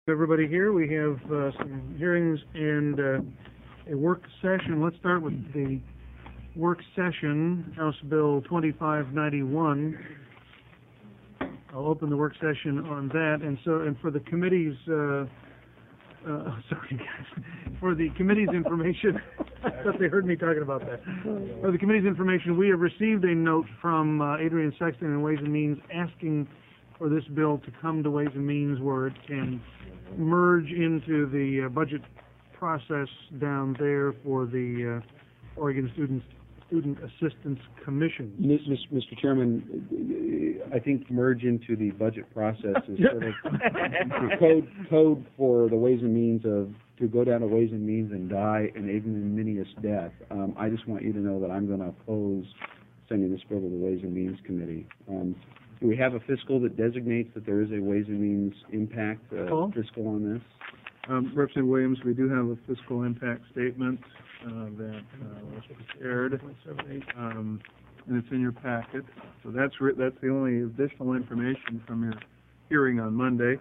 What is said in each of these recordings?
Everybody here. We have some hearings and a work session. Let's start with the work session, House Bill 2591. I'll open the work session on that. And for the committee's, sorry guys, for the committee's information, I thought they heard me talking about that. For the committee's information, we have received a note from Adrian Sexton in Ways and Means asking for this bill to come to Ways and Means where it can merge into the budget process down there for the Oregon Student Assistance Commission. Mr. Chairman, I think merge into the budget process is sort of code for the Ways and Means to go down to Ways and Means and die an ignominious death. I just want you to know that I'm going to oppose sending this bill to the Ways and Means Committee. Do we have a fiscal that designates that there is a Ways and Means impact fiscal on this? Representative Williams, we do have a fiscal impact statement that was prepared, and it's in your packet. So that's the only additional information from your hearing on Monday.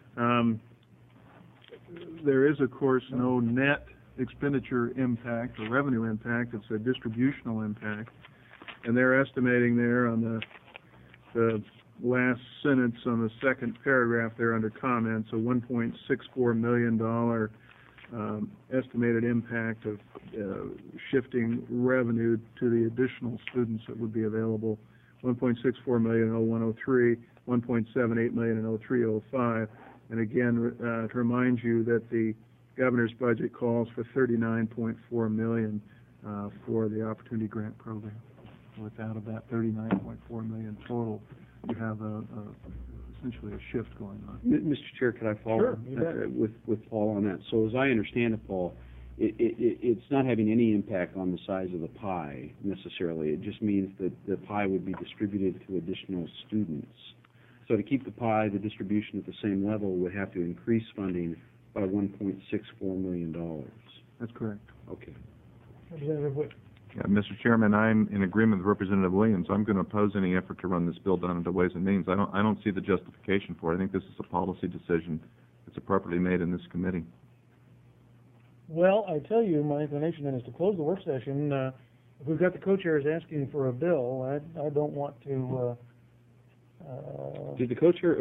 There is, of course, no net expenditure impact or revenue impact. It's a distributional impact, and they're estimating there on the last sentence on the second paragraph there under comments, a $1.64 million estimated impact of shifting revenue to the additional students that would be available, 1.64 million in 0103, 1.78 million in 0305. And again, to remind you that the governor's budget calls for 39.4 million for the Opportunity Grant Program. With out of that 39.4 million total, you have essentially a shift going on. Mr. Chair, could I follow with Paul on that? So as I understand it, Paul, it's not having any impact on the size of the pie necessarily. It just means that the pie would be distributed to additional students. So to keep the pie, the distribution at the same level, would have to increase funding by $1.64 million. That's correct. Okay. Representative Witt. Yeah, Mr. Chairman, I'm in agreement with Representative Williams. I'm going to oppose any effort to run this bill down into Ways and Means. I don't see the justification for it. I think this is a policy decision that's appropriately made in this committee. Well, I tell you, my inclination then is to close the work session. If we've got the co-chairs asking for a bill, I don't want to... Did the co-chair...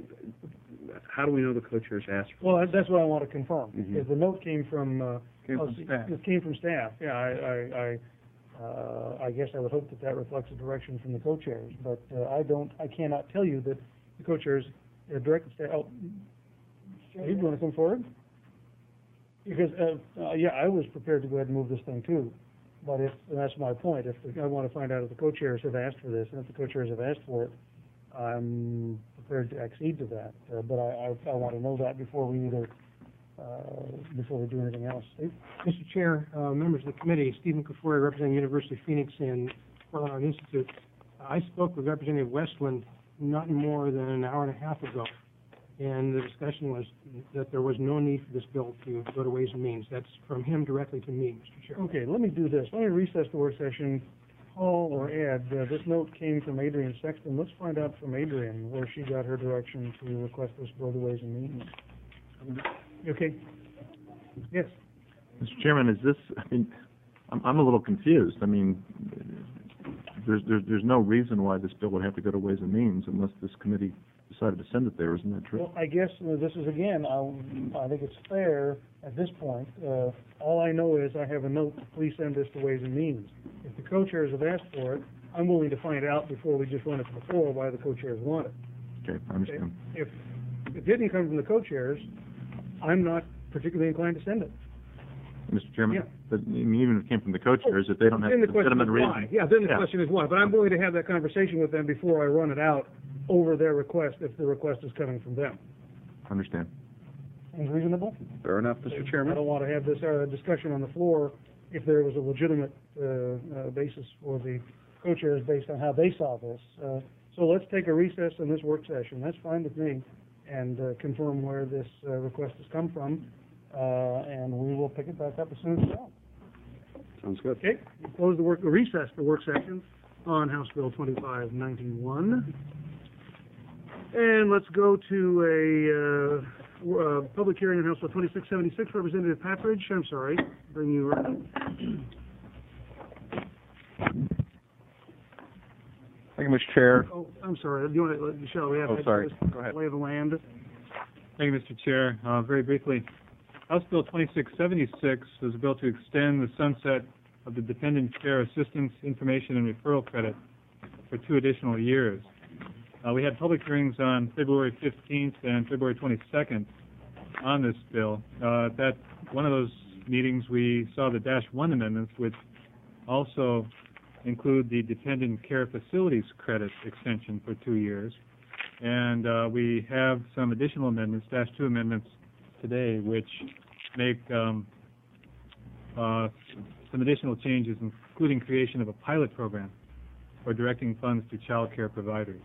how do we know the co-chairs asked for? Well, that's what I want to confirm. Because the note came from staff. It came from staff. Yeah, I guess I would hope that reflects a direction from the co-chairs, but I cannot tell you that the co-chairs directed staff. Oh, you want to come forward? Because yeah, I was prepared to go ahead and move this thing too, but and that's my point. I want to find out if the co-chairs have asked for this, and if the co-chairs have asked for it, I'm prepared to accede to that. But I want to know that before we do anything else. Mr. Chair, members of the committee, Stephen Kafori, representing University of Phoenix and Portland Art Institute. I spoke with Representative Westland not more than an hour and a half ago, and the discussion was that there was no need for this bill to go to Ways and Means. That's from him directly to me, Mr. Chair. Okay, let me do this. Let me recess the work session. Paul or Ed, this note came from Adrian Sexton. Let's find out from Adrian where she got her direction to request this bill to Ways and Means. Okay. Yes. Mr. Chairman, is this? I mean, I'm a little confused. I mean, there's no reason why this bill would have to go to Ways and Means unless this committee decided to send it there. Isn't that true? Well, I guess this is again. I think it's fair at this point. All I know is I have a note. Please send this to Ways and Means. If the co-chairs have asked for it, I'm willing to find out before we just run it to the floor why the co-chairs want it. Okay, I understand. If it didn't come from the co-chairs, I'm not particularly inclined to send it. Mr. Chairman, yeah. But even if it came from the co-chairs, if they don't have legitimate reason. Yeah, then the question is why. But I'm willing to have that conversation with them before I run it out over their request if the request is coming from them. Understand. Seems reasonable? Fair enough, Mr. Chairman. I don't want to have this discussion on the floor if there was a legitimate basis for the co-chairs based on how they saw this. So let's take a recess in this work session. That's fine with me, and confirm where this request has come from, and we will pick it back up as soon as well. Sounds good. Okay, we'll recess the work session on House Bill 2591. And let's go to Public hearing on House Bill 2676, Representative Patridge, I'm sorry, bring you right up. Thank you, Mr. Chair. Oh, I'm sorry, do you want to, Michelle, we have. Oh, sorry. Go ahead. Lay of the land. Thank you, Mr. Chair. Very briefly, House Bill 2676 is a bill to extend the sunset of the Dependent Care Assistance Information and Referral Credit for 2 additional years. We had public hearings on February 15th and February 22nd on this bill. At that one of those meetings, we saw the Dash 1 amendments, which also include the Dependent Care Facilities Credit extension for 2 years. And we have some additional amendments, Dash 2 amendments today, which make some additional changes, including creation of a pilot program for directing funds to child care providers.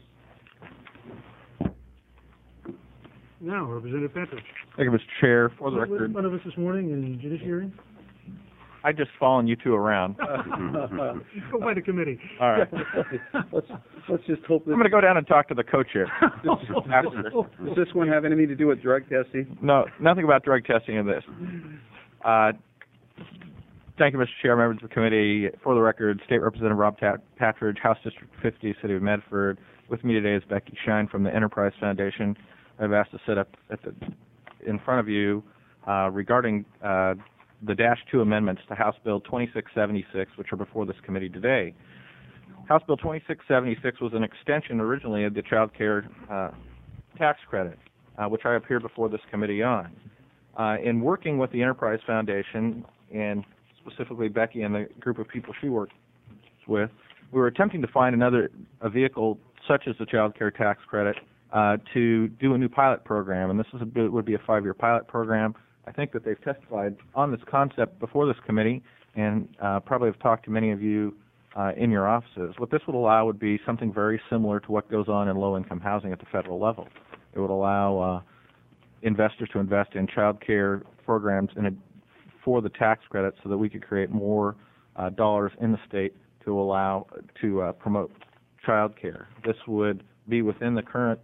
Now, Representative Patridge. Thank you, Mr. Chair. For the Was in record, front of us this morning in judiciary? I just following you two around. Go by the committee. All right. Let's just hope I'm that, going to go down and talk to the co-chair. does this one have anything to do with drug testing? No, nothing about drug testing in this. Thank you, Mr. Chair, members of the committee. For the record, State Representative Rob Patridge, House District 50, City of Medford. With me today is Becky Shine from the Enterprise Foundation. I've asked to sit up in front of you regarding the Dash 2 amendments to House Bill 2676, which are before this committee today. House Bill 2676 was an extension originally of the child care tax credit, which I appeared before this committee on. In working with the Enterprise Foundation, and specifically Becky and the group of people she works with, we were attempting to find a vehicle such as the child care tax credit to do a new pilot program, and this would be a 5-year pilot program. I think that they've testified on this concept before this committee, and probably have talked to many of you in your offices. What this would allow would be something very similar to what goes on in low-income housing at the federal level. It would allow investors to invest in child care programs for the tax credit, so that we could create more dollars in the state to promote child care. This would be within the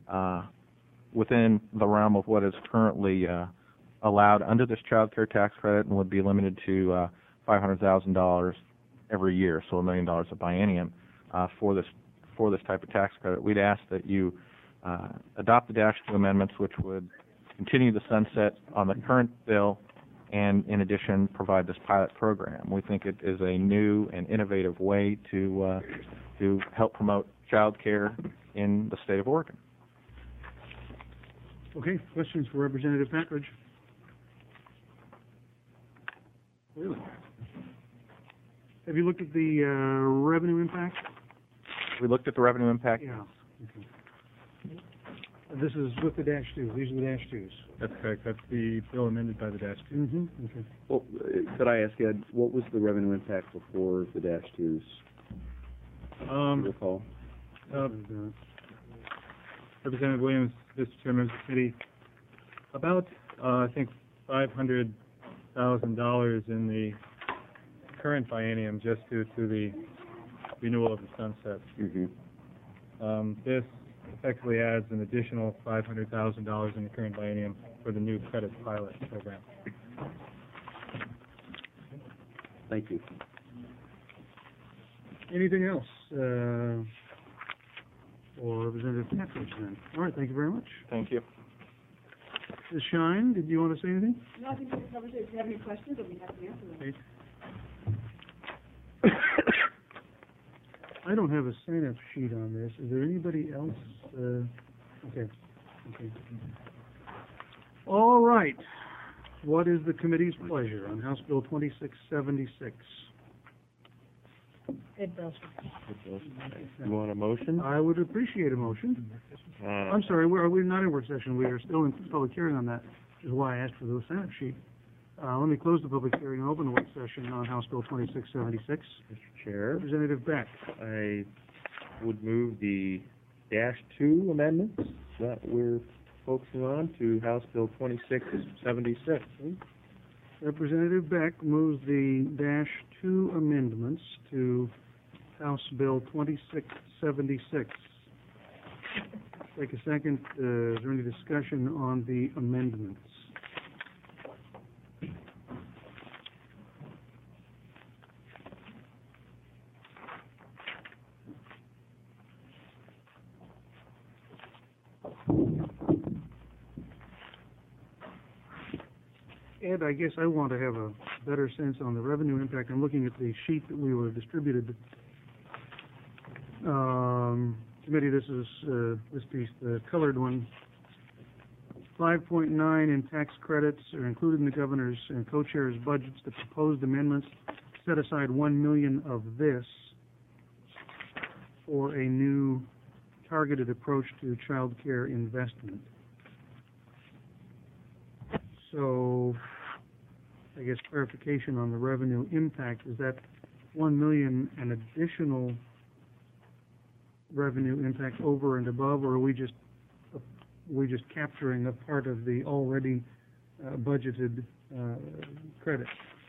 realm of what is currently allowed under this child care tax credit, and would be limited to $500,000 every year, so $1 million a biennium for this type of tax credit. We'd ask that you adopt the Dash 2 amendments, which would continue the sunset on the current bill, and in addition provide this pilot program. We think it is a new and innovative way to help promote child care in the state of Oregon. Okay, questions for Representative Patridge? Really? Have you looked at the revenue impact? We looked at the revenue impact. Yeah. Okay. This is with the Dash 2. These are the Dash 2s. That's correct. That's the bill amended by the Dash 2. Mm-hmm. Okay. Well, could I ask Ed, what was the revenue impact before the Dash 2s? Do you recall? Representative Williams, Mr. Chairman of the committee, about I think $500,000 in the current biennium, just due to the renewal of the sunset. Mm-hmm. This effectively adds an additional $500,000 in the current biennium for the new credit pilot program. Thank you. Anything else? Or Representative Patridge then? All right, thank you very much. Thank you. Ms. Shine, did you want to say anything? No, I think we covered it. If you have any questions, I'll be happy to answer them. Okay. I don't have a sign-up sheet on this. Is there anybody else? Okay. All right. What is the committee's pleasure on House Bill 2676? Ed Belcher. You want a motion? I would appreciate a motion. I'm sorry, we're not in work session. We are still in public hearing on that, which is why I asked for the sign-up sheet. Let me close the public hearing and open the work session on House Bill 2676. Mr. Chair, Representative Beck. I would move the Dash 2 amendments that we're focusing on to House Bill 2676. Representative Beck moves the Dash 2 amendments to House Bill 2676. Take a second. Is there any discussion on the amendments? Ed, I guess I want to have a better sense on the revenue impact. I'm looking at the sheet that we were distributed. Committee, this is this piece, the colored one. 5.9 in tax credits are included in the governor's and co-chair's budgets. The proposed amendments set aside $1 million of this for a new targeted approach to child care investment. So, I guess clarification on the revenue impact, is that 1 million an additional revenue impact over and above, or are we just capturing a part of the already budgeted credit?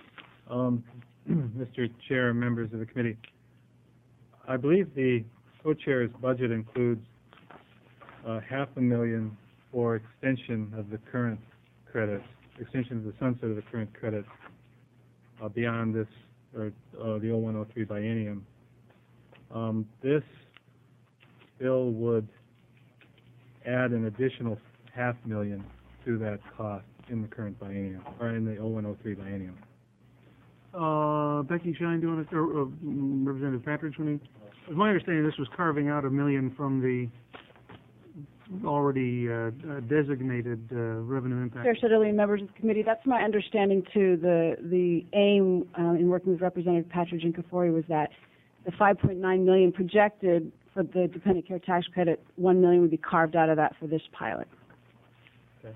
Mr. Chair, members of the committee, I believe the co-chair's budget includes $500,000 for extension of the current credits, extension of the sunset of the current credits beyond this, or the 0103 biennium. This bill would add an additional $500,000 to that cost in the current biennium, or in the 0103 biennium. Becky Shine, do you want to, or Representative Patridge, it was my understanding this was carving out $1 million from the already designated revenue impact. Chair Shetterly, members of the committee, that's my understanding too. The aim in working with Representative Patridge and Kafori was that the $5.9 million projected for the dependent care tax credit, $1 million would be carved out of that for this pilot. Okay.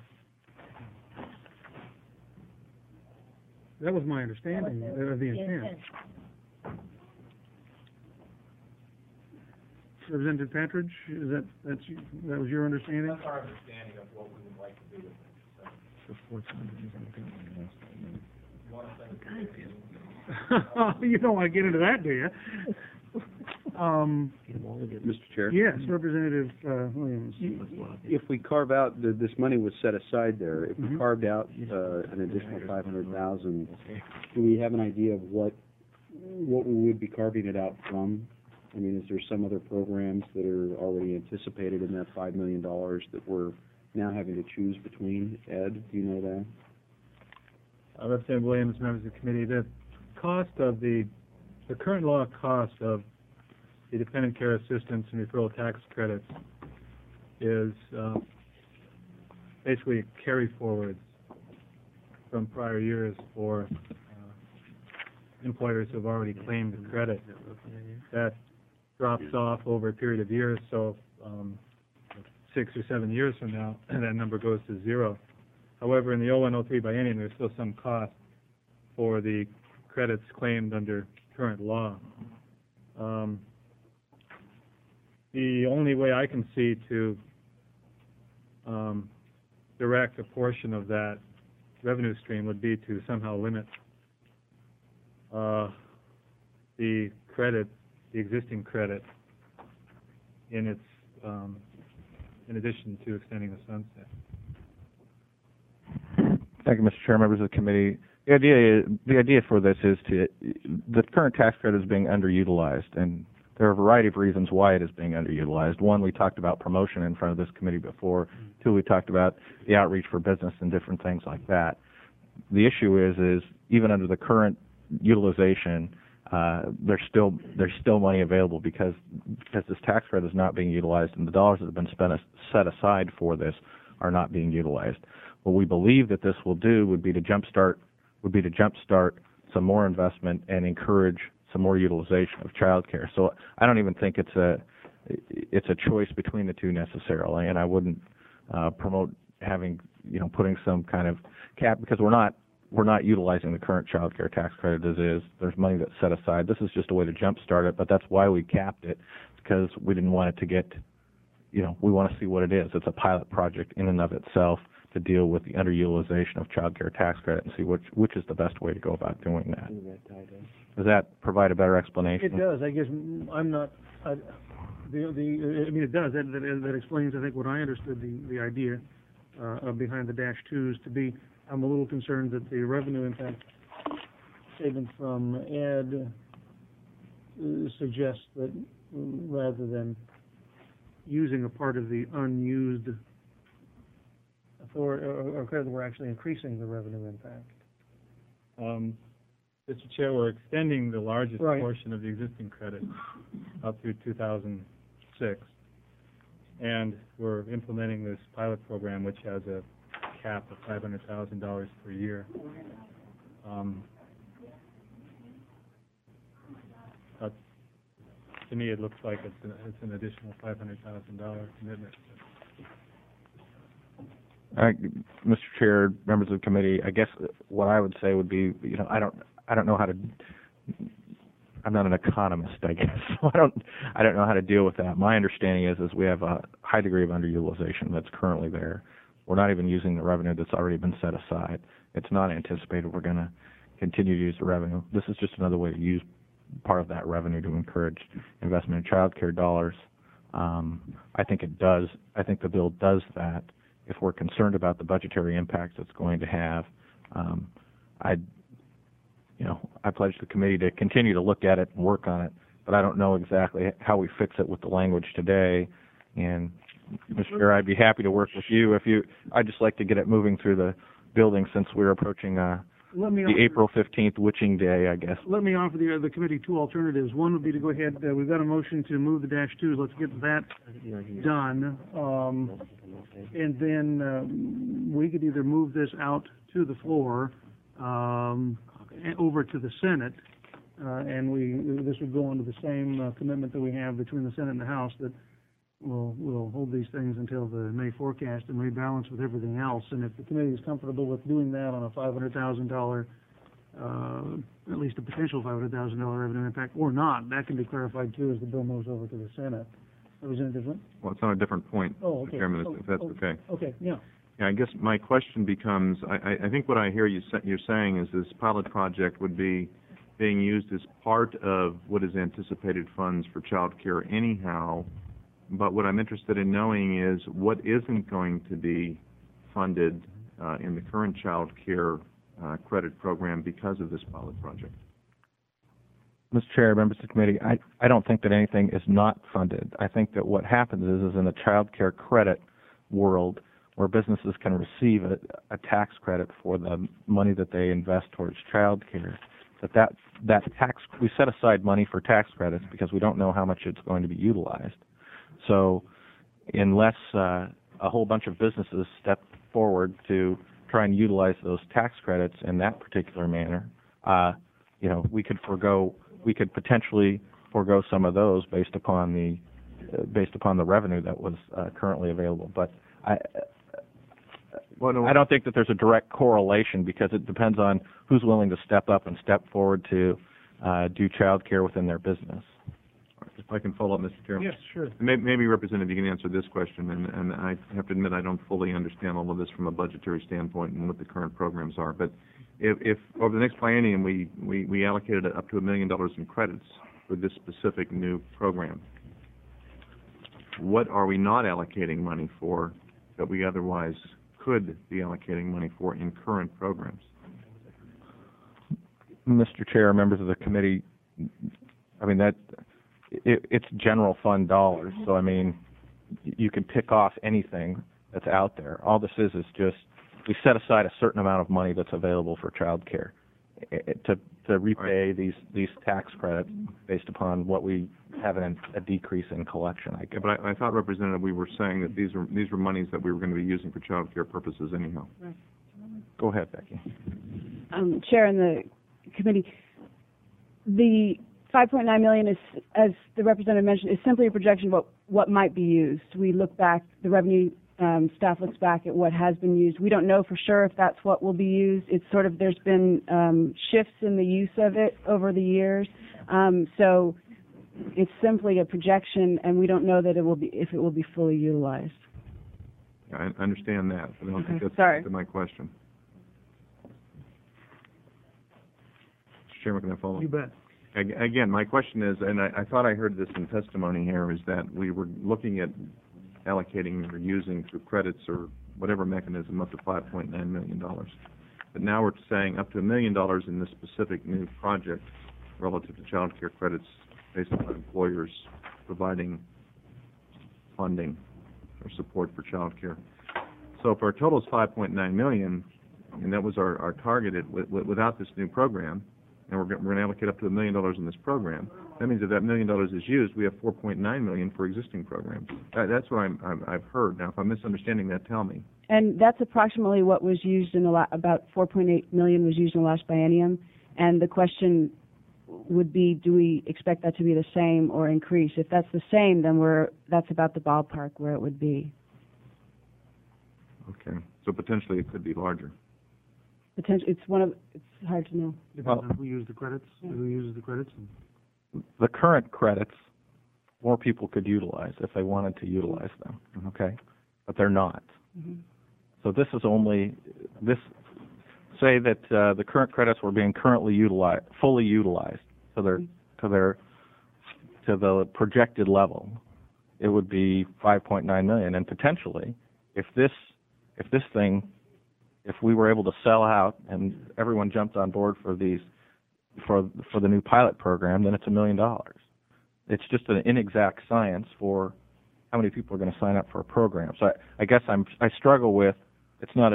That was my understanding of the intent. Representative Patridge, that was your understanding? That's our understanding of what we would like to do with this. You don't want to get into that, do you? Mr. Chair? Yes, Representative Williams. If we carve out, this money was set aside there, if we carved out an additional 500,000, do we have an idea of what we would be carving it out from? I mean, is there some other programs that are already anticipated in that $5 million that we're now having to choose between? Ed, do you know that? Representative Williams, members of the committee, the cost of the current law cost of the dependent care assistance and referral tax credits is basically carry forwards from prior years for employers who have already claimed the credit. That drops off over a period of years, so 6 or 7 years from now, that number goes to zero. However, in the 0103 biennium, there's still some cost for the credits claimed under current law. The only way I can see to direct a portion of that revenue stream would be to somehow limit the credit, the existing credit, in its in addition to extending the sunset. Thank you, Mr. Chair, members of the committee. The idea for this is the current tax credit is being underutilized, and there are a variety of reasons why it is being underutilized. One, we talked about promotion in front of this committee before. Two, we talked about the outreach for business and different things like that. The issue is even under the current utilization, there's still money available because this tax credit is not being utilized, and the dollars that have been set aside for this are not being utilized. What we believe that this will do would be to jumpstart some more investment and encourage some more utilization of child care. So I don't even think it's a choice between the two necessarily, and I wouldn't promote having, putting some kind of cap, because we're not utilizing the current child care tax credit as is. There's money that's set aside. This is just a way to jumpstart it, but that's why we capped it, because we didn't want it to get, we want to see what it is. It's a pilot project in and of itself to deal with the underutilization of child care tax credit and see which is the best way to go about doing that. Does that provide a better explanation? It does. I guess I mean, it does, that explains, I think, what I understood the idea, behind the dash twos to be. I'm a little concerned that the revenue impact statement from Ed suggests that rather than using a part of the unused authority, or credit, we're actually increasing the revenue impact. Mr. Chair, we're extending the largest Right. portion of the existing credit up through 2006. And we're implementing this pilot program, which has a cap of $500,000 per year. To me, it looks like it's an additional $500,000 commitment. Mr. Chair, members of the committee, I guess what I would say would be, I don't know how to. I'm not an economist, I guess. So I don't know how to deal with that. My understanding is we have a high degree of underutilization that's currently there. We're not even using the revenue that's already been set aside. It's not anticipated we're going to continue to use the revenue. This is just another way to use part of that revenue to encourage investment in child care dollars. I think it does. I think the bill does that. If we're concerned about the budgetary impacts it's going to have, I pledge the committee to continue to look at it and work on it, but I don't know exactly how we fix it with the language today. And, Mr. Chair, I'd be happy to work with you I'd just like to get it moving through the building since we're approaching the April 15th witching day, I guess. Let me offer the committee two alternatives. One would be to go ahead, we've got a motion to move the dash twos, let's get that done. And then we could either move this out to the floor, over to the Senate, and this would go into the same commitment that we have between the Senate and the House, that we'll hold these things until the May forecast and rebalance with everything else. And if the committee is comfortable with doing that on a $500,000, at least a potential $500,000 revenue impact, or not, that can be clarified too as the bill moves over to the Senate. Representative Flynn? Well, it's on a different point, Oh, Mr. okay. Chairman, if that's okay. Okay, yeah. Yeah, I guess my question becomes, I think what I hear you're saying is this pilot project would be being used as part of what is anticipated funds for child care anyhow, but what I'm interested in knowing is what isn't going to be funded in the current child care credit program because of this pilot project. Mr. Chair, members of the committee, I don't think that anything is not funded. I think that what happens is in the child care credit world, where businesses can receive a tax credit for the money that they invest towards child care, that tax, we set aside money for tax credits because we don't know how much it's going to be utilized. So unless a whole bunch of businesses step forward to try and utilize those tax credits in that particular manner, we could potentially forego some of those based upon the revenue that was currently available. But I don't think that there's a direct correlation because it depends on who's willing to step up and step forward to do child care within their business. If I can follow up, Mr. Chairman. Yes, sure. Maybe, Representative, you can answer this question, and I have to admit I don't fully understand all of this from a budgetary standpoint and what the current programs are. But if over the next biennium we allocated up to $1 million in credits for this specific new program, what are we not allocating money for that we otherwise could be allocating money for in current programs? Mr. Chair, members of the committee, I mean, it's general fund dollars, so I mean, you can pick off anything that's out there. All this is just we set aside a certain amount of money that's available for child care to repay these tax credits based upon what we have a decrease in collection. Yeah, but I thought, Representative, we were saying that these were monies that we were going to be using for child care purposes anyhow. Right. Go ahead, Becky. Chair and the committee, the $5.9 million is, as the representative mentioned, is simply a projection of what might be used. We look back, the revenue staff looks back at what has been used. We don't know for sure if that's what will be used. It's sort of, there's been shifts in the use of it over the years. So it's simply a projection, and we don't know that if it will be fully utilized. I understand that, but I don't think that's Sorry. my question. Mr. Chairman, can I follow? You bet. Again, my question is, and I thought I heard this in testimony here, is that we were looking at allocating or using through credits or whatever mechanism up to $5.9 million. But now we're saying up to $1 million in this specific new project relative to child care credits based on employers providing funding or support for child care. So if our total is $5.9 million, and that was our targeted without this new program, and we're going to allocate up to $1 million in this program, that means if that $1 million is used, we have $4.9 million for existing programs. That's what I've heard. Now, if I'm misunderstanding that, tell me. And that's approximately what was used in about 4.8 million was used in the last biennium. And the question would be, do we expect that to be the same or increase? If that's the same, then that's about the ballpark where it would be. Okay. So potentially it could be larger. It's hard to know. Depends on who uses the credits, who uses the credits. The current credits, more people could utilize if they wanted to utilize them, okay? But they're not. Mm-hmm. So this is only, say that the current credits were being fully utilized to the projected level. It would be 5.9 million, and potentially, if we were able to sell out and everyone jumped on board for the new pilot program, then it's $1 million. It's just an inexact science for how many people are going to sign up for a program. So I guess I struggle with, it's not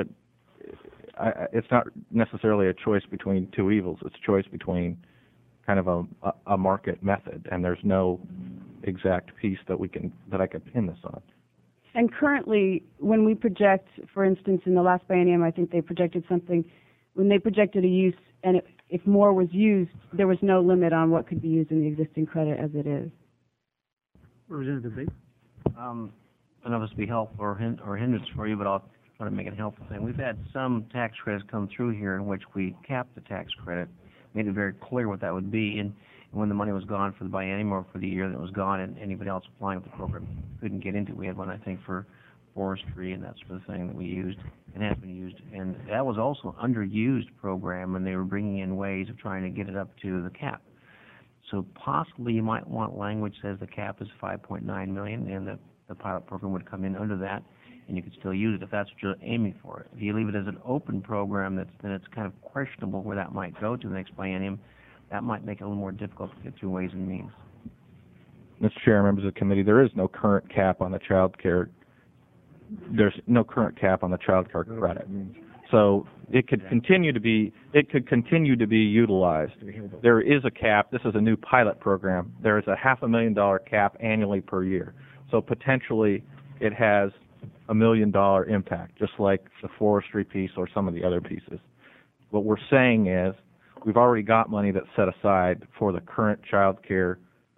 necessarily a choice between two evils. It's a choice between kind of a market method, and there's no exact piece that I could pin this on. And currently, when we project, for instance, in the last biennium, I think they projected something, when they projected a use, and if more was used, there was no limit on what could be used in the existing credit as it is. Representative Bates? I don't know if this will be helpful or hindrance for you, but I'll try to make it a helpful thing. We've had some tax credits come through here in which we capped the tax credit, made it very clear what that would be, and when the money was gone for the biennium or for the year that it was gone, and anybody else applying with the program couldn't get into it. We had one, I think, for forestry and that sort of thing that we used and has been used. And that was also an underused program, and they were bringing in ways of trying to get it up to the cap. So possibly you might want language that says the cap is $5.9 million, and the pilot program would come in under that, and you could still use it if that's what you're aiming for. If you leave it as an open program, then it's kind of questionable where that might go to the next biennium. That might make it a little more difficult to get through Ways and Means. Mr. Chair, members of the committee, there is no current cap on the child care. There's no current cap on the child care credit, so it could continue to be utilized. There is a cap. This is a new pilot program. There is a $500,000 cap annually per year. So potentially, it has $1 million impact, just like the forestry piece or some of the other pieces. What we're saying is, we've already got money that's set aside for the current child care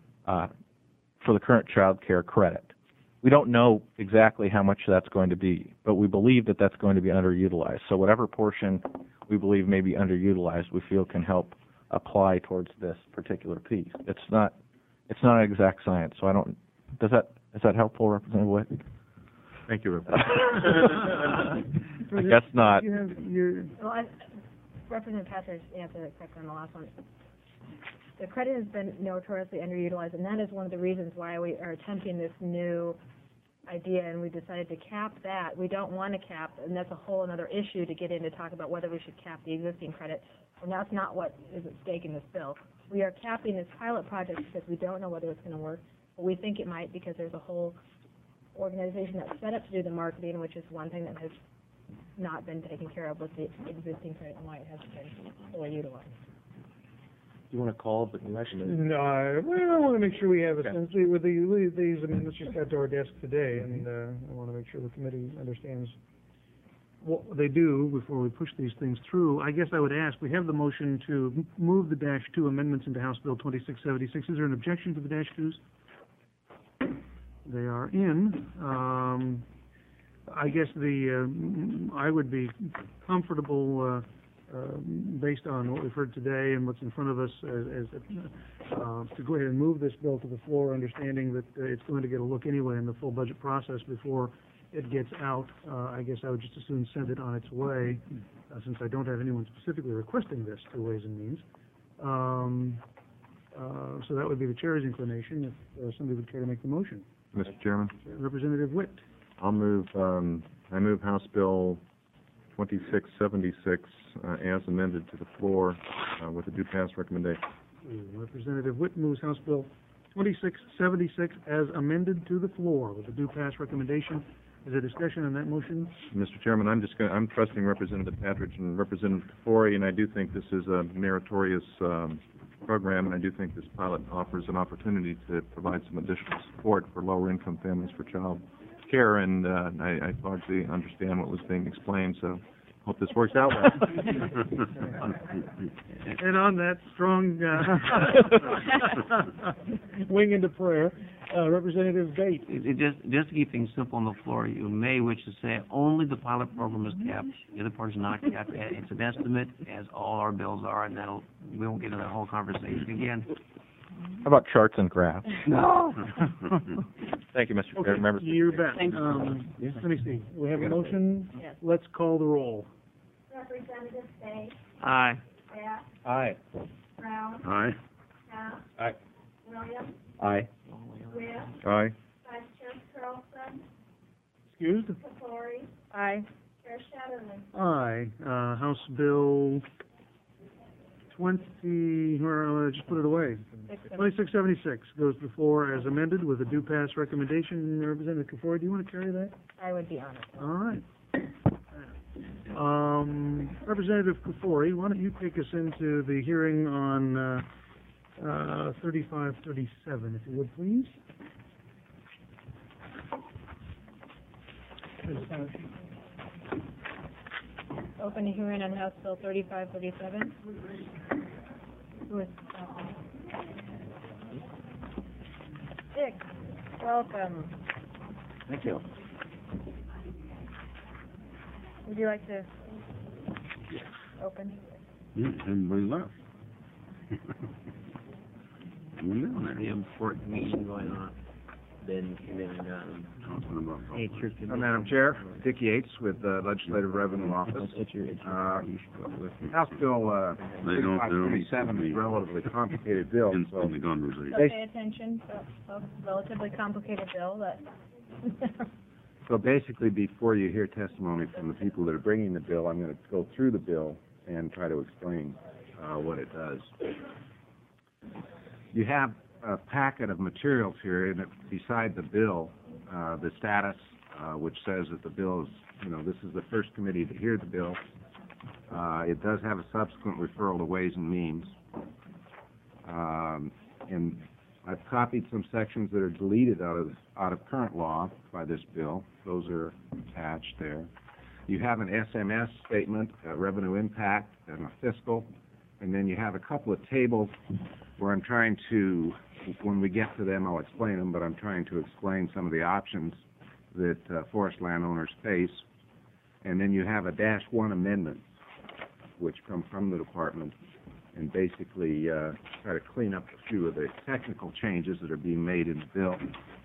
credit. We don't know exactly how much that's going to be, but we believe that that's going to be underutilized. So whatever portion we believe may be underutilized, we feel can help apply towards this particular piece. It's not an exact science. So is that helpful, Representative Witt? Thank you, Representative. I guess not. Representative Patridge answered it correctly on the last one. The credit has been notoriously underutilized, and that is one of the reasons why we are attempting this new idea, and we decided to cap that. We don't want to cap, and that's a whole other issue to get in to talk about whether we should cap the existing credit, and that's not what is at stake in this bill. We are capping this pilot project because we don't know whether it's going to work, but we think it might because there's a whole organization that's set up to do the marketing, which is one thing that has not been taken care of with the existing credit and why it hasn't been fully utilized. You want to call the question? No, I want to make sure we have a sense. With these amendments just got to our desk today, and I want to make sure the committee understands what they do before we push these things through. I guess I would ask, we have the motion to move the -2 amendments into House Bill 2676. Is there an objection to the -2s? They are in. I guess I would be comfortable based on what we've heard today and what's in front of us to go ahead and move this bill to the floor, understanding that it's going to get a look anyway in the full budget process before it gets out. I guess I would just as soon send it on its way, since I don't have anyone specifically requesting this to Ways and Means. So that would be the chair's inclination, if somebody would care to make the motion. Mr. Chairman, Representative Witt. I move House Bill 2676 as amended to the floor with a due pass recommendation. Representative Witt moves House Bill 2676 as amended to the floor with a due pass recommendation. Is there discussion on that motion? Mr. Chairman, I'm trusting Representative Patridge and Representative Kafori, and I do think this is a meritorious program, and I do think this pilot offers an opportunity to provide some additional support for lower-income families for child care, and I largely understand what was being explained, so hope this works out well. And on that strong wing into prayer, Representative Bates. Just to keep things simple on the floor, you may wish to say only the pilot program is capped, the other part is not capped. It's an estimate, as all our bills are, and we won't get into that whole conversation again. How about charts and graphs? No. Thank you, Mr. Okay, Chair. Members. you bet. Thank you. Let me see. We have a motion. Yes. Let's call the roll. Representative Day, Aye. Bass, Aye. Brown, Aye. Camp, Aye. Williams, Aye. Witt, Aye. Vice Chair Carlson, Excused? Satori. Aye. Chair Shatterly. Aye. House Bill just put it away. 2676 goes before as amended with a due pass recommendation. Representative Kafori, do you want to carry that? I would be honored. All right. Representative Kafori, why don't you take us into the hearing on 3537, if you would, please? Open the hearing on House Bill 3537. Who is Dick, welcome. Thank you. Would you like to open? Yeah, everybody left. The important meeting going on. Talking about. Hey, it's your Madam Chair, Dick Yates with the Legislative Revenue Office. House Bill 3537 is a relatively complicated bill, so In the conversation. So pay attention, folks, relatively complicated bill that. so basically before you hear testimony from the people that are bringing the bill, I'm going to go through the bill and try to explain what it does. You have a packet of materials here, and beside the bill, the status, which says that the bill is, this is the first committee to hear the bill. It does have a subsequent referral to Ways and Means. And I've copied some sections that are deleted out of current law by this bill. Those are attached there. You have an SMS statement, a revenue impact, and a fiscal. And then you have a couple of tables where I'm trying to, when we get to them, I'll explain them, but I'm trying to explain some of the options that forest landowners face. And then you have a -1 amendment, which come from the department, and basically try to clean up a few of the technical changes that are being made in the bill.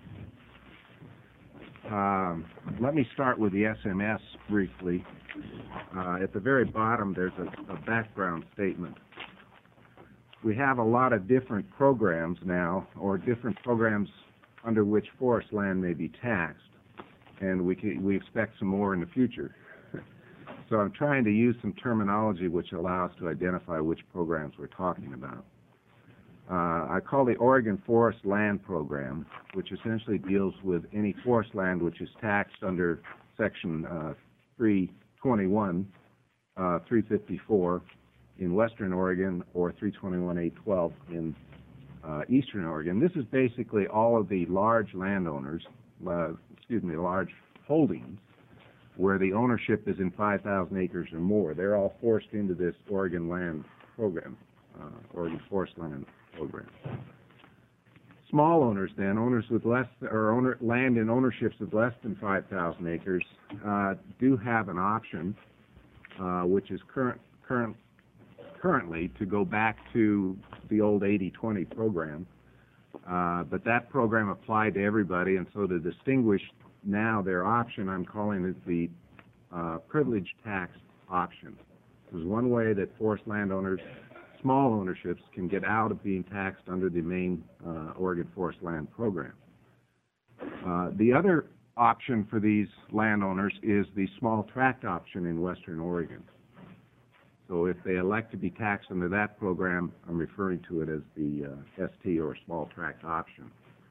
Let me start with the SMS briefly. At the very bottom, there's a background statement. We have a lot of different programs now, or different programs under which forest land may be taxed, and we expect some more in the future. So I'm trying to use some terminology which allows to identify which programs we're talking about. I call the Oregon Forest Land Program, which essentially deals with any forest land which is taxed under Section 321, 354 in Western Oregon, or 321.812 in Eastern Oregon. This is basically all of the large landowners, large holdings, where the ownership is in 5,000 acres or more. They're all forced into this Oregon land program, Oregon Forest Land Program. Small owners, then, owners with less, or land in ownerships of less than 5,000 acres, do have an option, which is currently to go back to the old 80-20 program. But that program applied to everybody, and so to distinguish now their option, I'm calling it the privilege tax option. There's one way that forest landowners, small ownerships can get out of being taxed under the main Oregon Forest Land Program. The other option for these landowners is the small tract option in Western Oregon. So if they elect to be taxed under that program, I'm referring to it as the ST, or small tract option.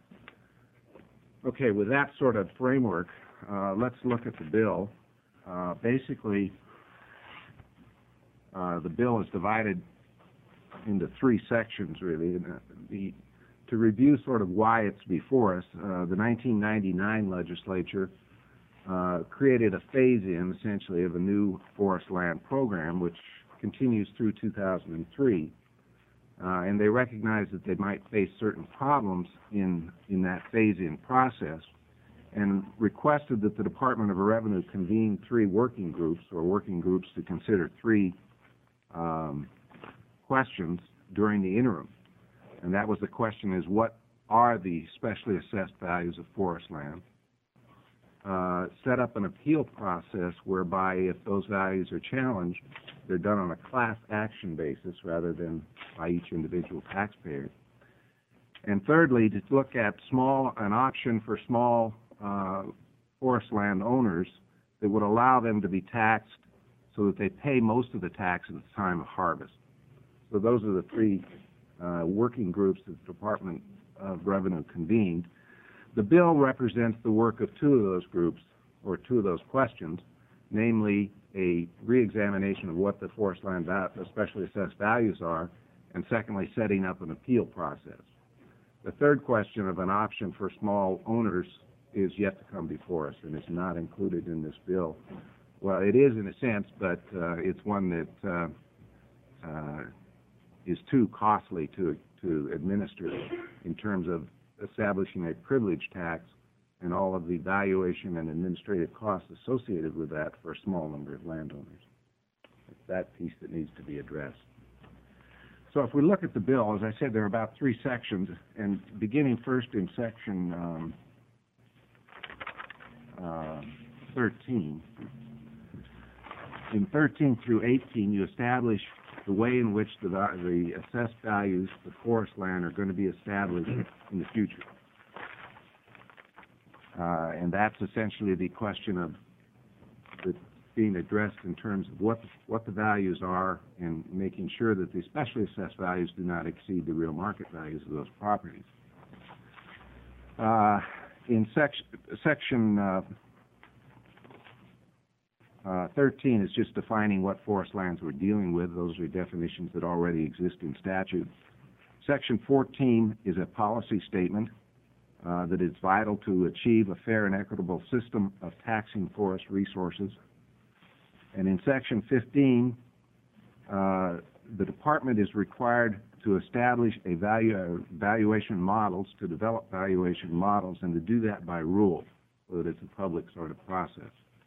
Okay, with that sort of framework, let's look at the bill. Basically, the bill is divided into three sections, really. To review sort of why it's before us, the 1999 legislature created a phase-in, essentially, of a new forest land program, which continues through 2003. And they recognized that they might face certain problems in that phase-in process, and requested that the Department of Revenue convene three working groups, or working groups to consider three questions during the interim. And that was the question is, what are the specially assessed values of forest land? Set up an appeal process whereby if those values are challenged, they're done on a class action basis rather than by each individual taxpayer. And thirdly, to look at an option for small forest land owners that would allow them to be taxed so that they pay most of the tax at the time of harvest. So those are the three working groups that the Department of Revenue convened. The bill represents the work of two of those groups, or two of those questions, namely a re-examination of what the forest land especially assessed values are, and secondly, setting up an appeal process. The third question of an option for small owners is yet to come before us and is not included in this bill. Well, it is in a sense, but it's one that is too costly to administer in terms of establishing a privilege tax and all of the valuation and administrative costs associated with that for a small number of landowners. It's that piece that needs to be addressed. So if we look at the bill, as I said, there are about three sections, and beginning first in section 13. In 13 through 18, you establish the way in which the assessed values for forest land are going to be established in the future. And that's essentially the question of being addressed in terms of what the values are, and making sure that the specially assessed values do not exceed the real market values of those properties. In section 13 is just defining what forest lands we're dealing with. Those are definitions that already exist in statute. Section 14 is a policy statement that is vital to achieve a fair and equitable system of taxing forest resources. And in section 15, the department is required to establish valuation models, to develop valuation models, and to do that by rule, so that it's a public sort of process.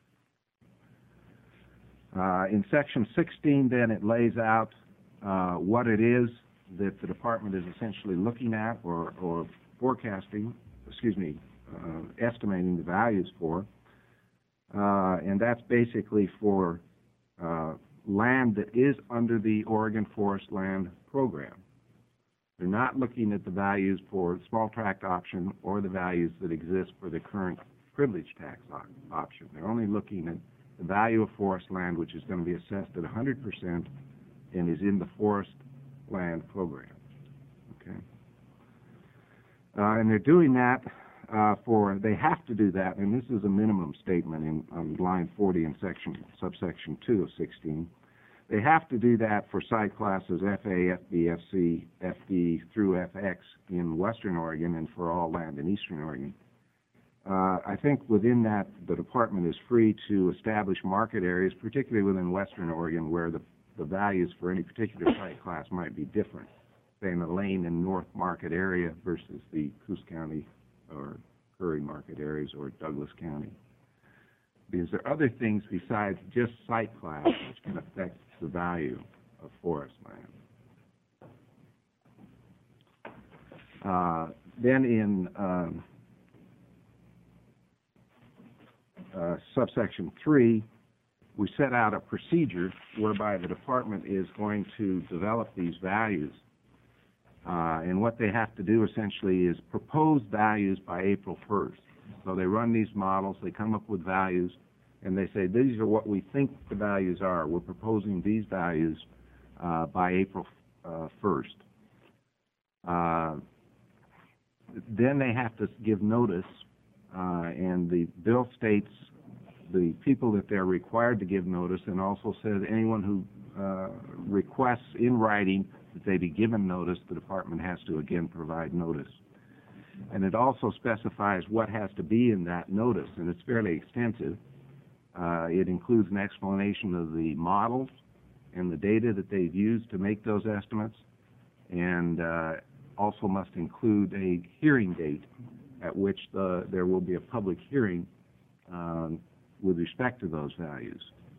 In section 16, then, it lays out what it is that the department is essentially looking at or estimating the values for. And that's basically for land that is under the Oregon Forest Land Program. They're not looking at the values for small tract option or the values that exist for the current privilege tax option. They're only looking at the value of forest land, which is going to be assessed at 100% and is in the Forest Land Program. Okay. And they're doing that they have to do that, and this is a minimum statement on line 40 in subsection 2 of 16. They have to do that for site classes FA, FB, FC, FD through FX in Western Oregon and for all land in Eastern Oregon. I think within that, the department is free to establish market areas, particularly within Western Oregon, where the values for any particular site class might be different, say in the Lane and North Market area versus the Coos County or Curry Market areas or Douglas County. Because there are other things besides just site class which can affect the value of forest land. Then in subsection 3, we set out a procedure whereby the department is going to develop these values. And what they have to do essentially is propose values by April 1st. So they run these models, they come up with values, and they say, these are what we think the values are. We're proposing these values by April 1st. Then they have to give notice, and the bill states the people that they're required to give notice, and also says anyone who requests in writing that they be given notice, the department has to again provide notice. And it also specifies what has to be in that notice, and it's fairly extensive. It includes an explanation of the models and the data that they've used to make those estimates, and also must include a hearing date at which there will be a public hearing with respect to those values.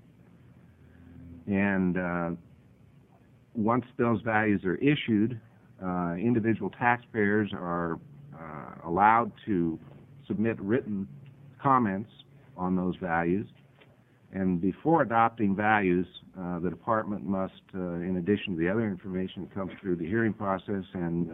And once those values are issued, individual taxpayers are allowed to submit written comments on those values. And before adopting values, the department must, in addition to the other information that comes through the hearing process and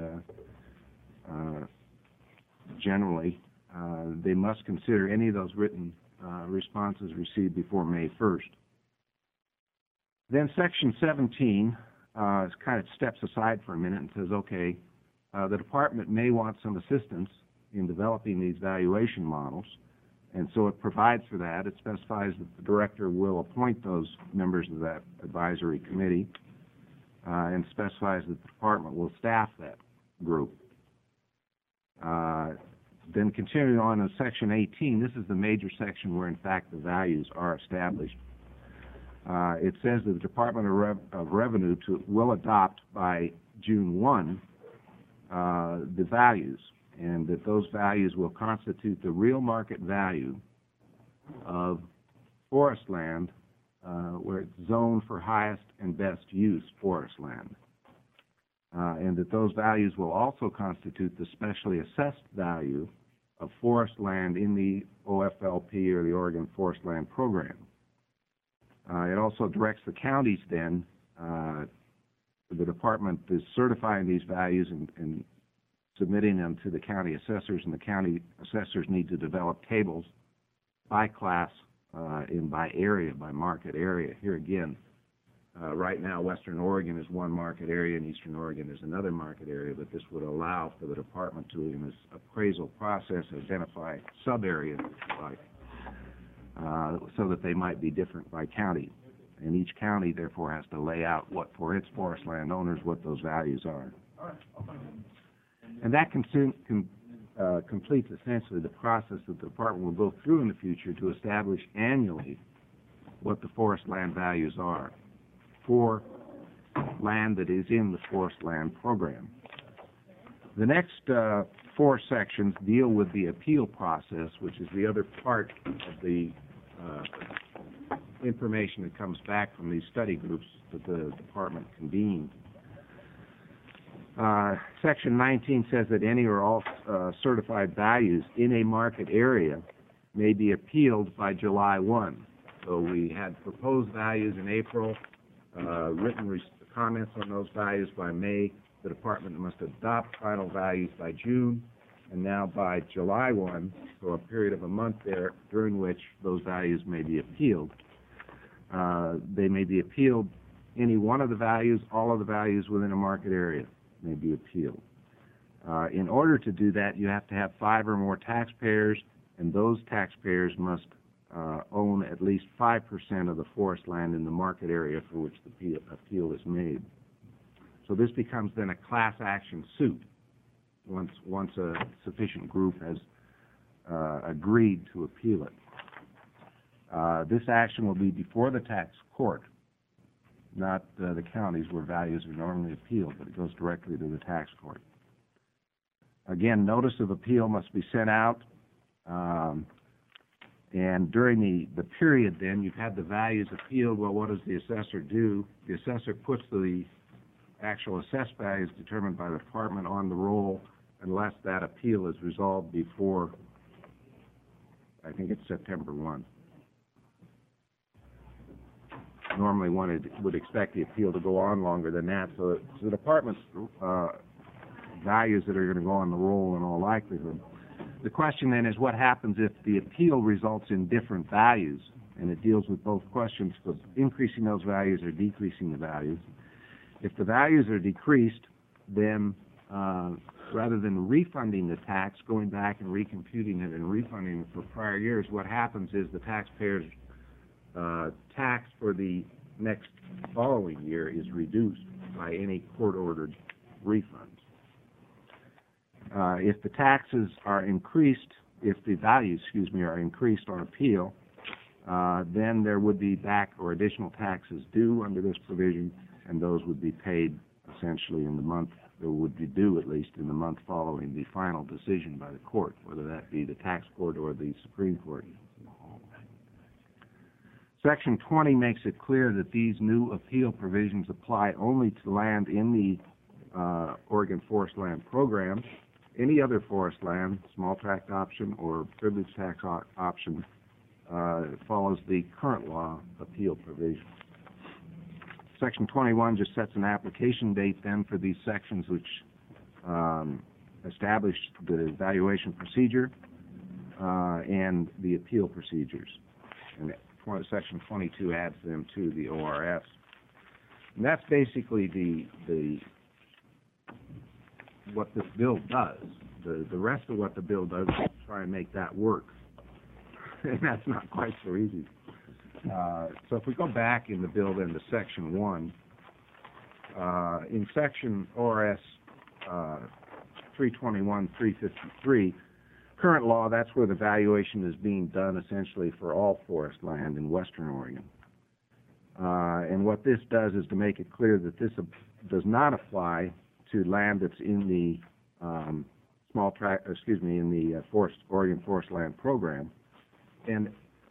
generally, they must consider any of those written responses received before May 1st. Then Section 17 kind of steps aside for a minute and says, okay, the department may want some assistance in developing these valuation models, and so it provides for that. It specifies that the director will appoint those members of that advisory committee, and specifies that the department will staff that group. Then continuing on in Section 18, this is the major section where, in fact, the values are established. It says that the Department of Revenue will adopt by June 1 the values, and that those values will constitute the real market value of forest land where it's zoned for highest and best use forest land. And that those values will also constitute the specially assessed value of forest land in the OFLP, or the Oregon Forest Land Program. It also directs the counties then, the department is certifying these values and submitting them to the county assessors, and the county assessors need to develop tables by class and by area, by market area. Here again, right now, Western Oregon is one market area and Eastern Oregon is another market area, but this would allow for the department to, in this appraisal process, identify sub-areas, like, so that they might be different by county. And each county, therefore, has to lay out what, for its forest landowners, what those values are. And that completes essentially the process that the department will go through in the future to establish annually what the forest land values are for land that is in the forest land program. The next four sections deal with the appeal process, which is the other part of the information that comes back from these study groups that the department convened. Section 19 says that any or all certified values in a market area may be appealed by July 1. So we had proposed values in April, written comments on those values by May. The department must adopt final values by June, and now by July 1, so a period of a month there during which those values may be appealed. They may be appealed, any one of the values, all of the values within a market area may be appealed. In order to do that, you have to have 5 or more taxpayers, and those taxpayers must own at least 5% of the forest land in the market area for which the appeal is made. So this becomes then a class action suit once a sufficient group has agreed to appeal it. This action will be before the tax court, not the counties where values are normally appealed, but it goes directly to the tax court. Again, notice of appeal must be sent out, and during the period then, you've had the values appealed. Well, what does the assessor do? The assessor puts the actual assessed values determined by the department on the roll unless that appeal is resolved before, I think it's September 1. normally would expect the appeal to go on longer than that. So it's the department's values that are going to go on the roll in all likelihood. The question then is what happens if the appeal results in different values, and it deals with both questions of increasing those values or decreasing the values. If the values are decreased, then rather than refunding the tax, going back and recomputing it and refunding it for prior years, what happens is the taxpayer's tax for the next following year is reduced by any court-ordered refunds. If the taxes are increased, if the values, are increased on appeal, then there would be back or additional taxes due under this provision, and those would be paid essentially in the month, or would be due at least in the month following the final decision by the court, whether that be the tax court or the Supreme Court. Section 20 makes it clear that these new appeal provisions apply only to land in the Oregon Forest Land Program. Any other forest land, small tract option or privilege tax option, follows the current law appeal provision. Section 21 just sets an application date then for these sections which establish the evaluation procedure and the appeal procedures. And Section 22 adds them to the ORS. And that's basically the what this bill does. The rest of what the bill does is try and make that work. And that's not quite so easy. So if we go back in the bill then to Section 1, in Section ORS 321-353, current law, that's where the valuation is being done essentially for all forest land in western Oregon. And what this does is to make it clear that this does not apply to land that's in the in the Oregon Forest Land Program. And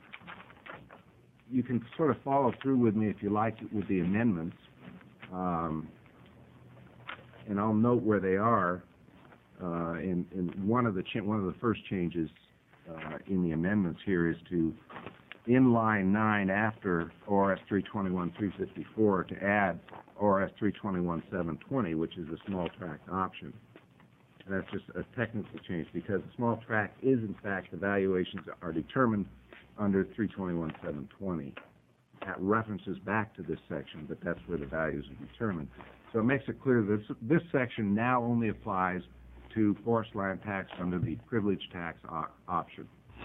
you can sort of follow through with me if you like with the amendments. And I'll note where they are. And one of the first changes in the amendments here is to, in line 9 after ORS 321-354, to add ORS 321-720, which is a small tract option. And that's just a technical change because the small tract is, in fact, the valuations are determined under 321-720. That references back to this section, but that's where the values are determined. So it makes it clear that this section now only applies to forest land tax under the privilege tax option.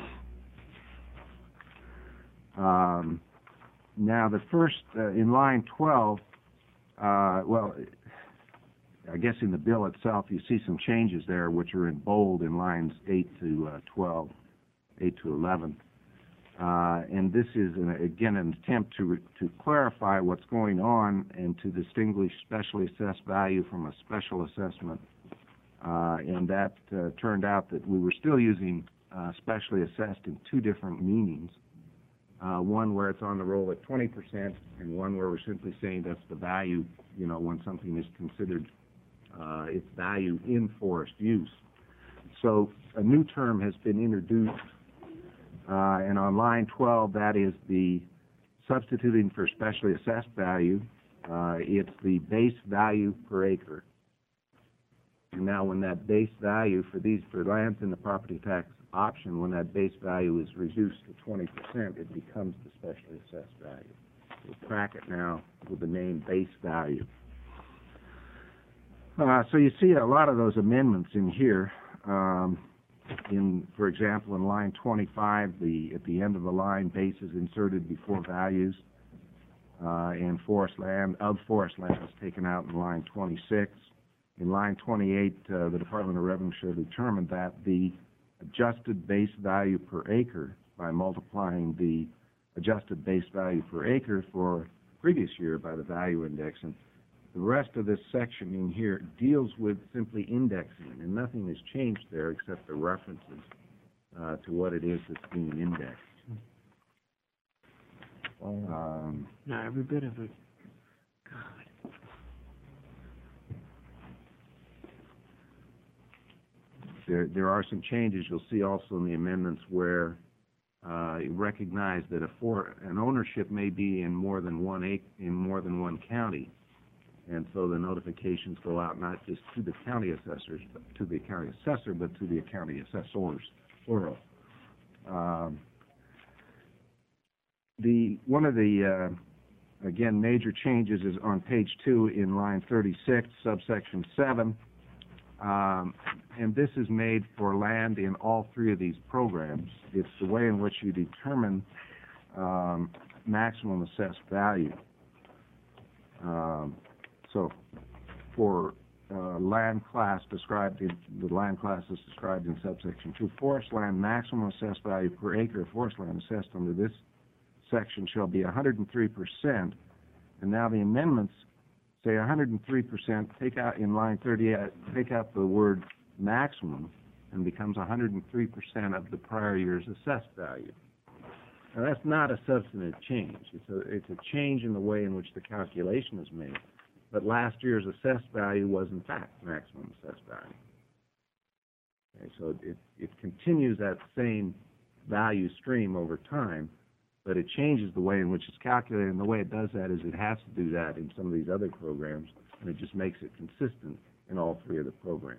Now, the first, in line 12, well, I guess in the bill itself you see some changes there which are in bold in lines 8 to 12, 8 to 11. And this is, again, an attempt to clarify what's going on and to distinguish specially assessed value from a special assessment. And that turned out that we were still using specially assessed in two different meanings. One where it's on the roll at 20%, and one where we're simply saying that's the value, when something is considered its value in forest use. So a new term has been introduced, and on line 12, that is the substituting for specially assessed value. It's the base value per acre. And now when that base value for lands in the property tax option, when that base value is reduced to 20%, it becomes the specially assessed value. We'll track it now with the name base value. So you see a lot of those amendments in here. For example, in line 25, at the end of the line, base is inserted before values, and forest land is taken out in line 26. In line 28, the Department of Revenue shall determine that the adjusted base value per acre by multiplying the adjusted base value per acre for previous year by the value index. And the rest of this section in here deals with simply indexing, and nothing has changed there except the references to what it is that's being indexed. Not every bit of it. God. There are some changes you'll see also in the amendments where recognize that an ownership may be in more than one county, and so the notifications go out not just to the county assessors, but to the county assessor, but to the county assessors, plural. One of the again major changes is on page 2 in line 36, subsection 7. And this is made for land in all three of these programs. It's the way in which you determine maximum assessed value. So for land class described in the land classes described in subsection 2, forest land maximum assessed value per acre of forest land assessed under this section shall be 103%. And now the amendments say 103%, take out in line 38, take out the word maximum, and becomes 103% of the prior year's assessed value. Now that's not a substantive change. It's a change in the way in which the calculation is made. But last year's assessed value was in fact maximum assessed value. Okay, so it continues that same value stream over time, but it changes the way in which it's calculated, and the way it does that is it has to do that in some of these other programs, and it just makes it consistent in all three of the programs.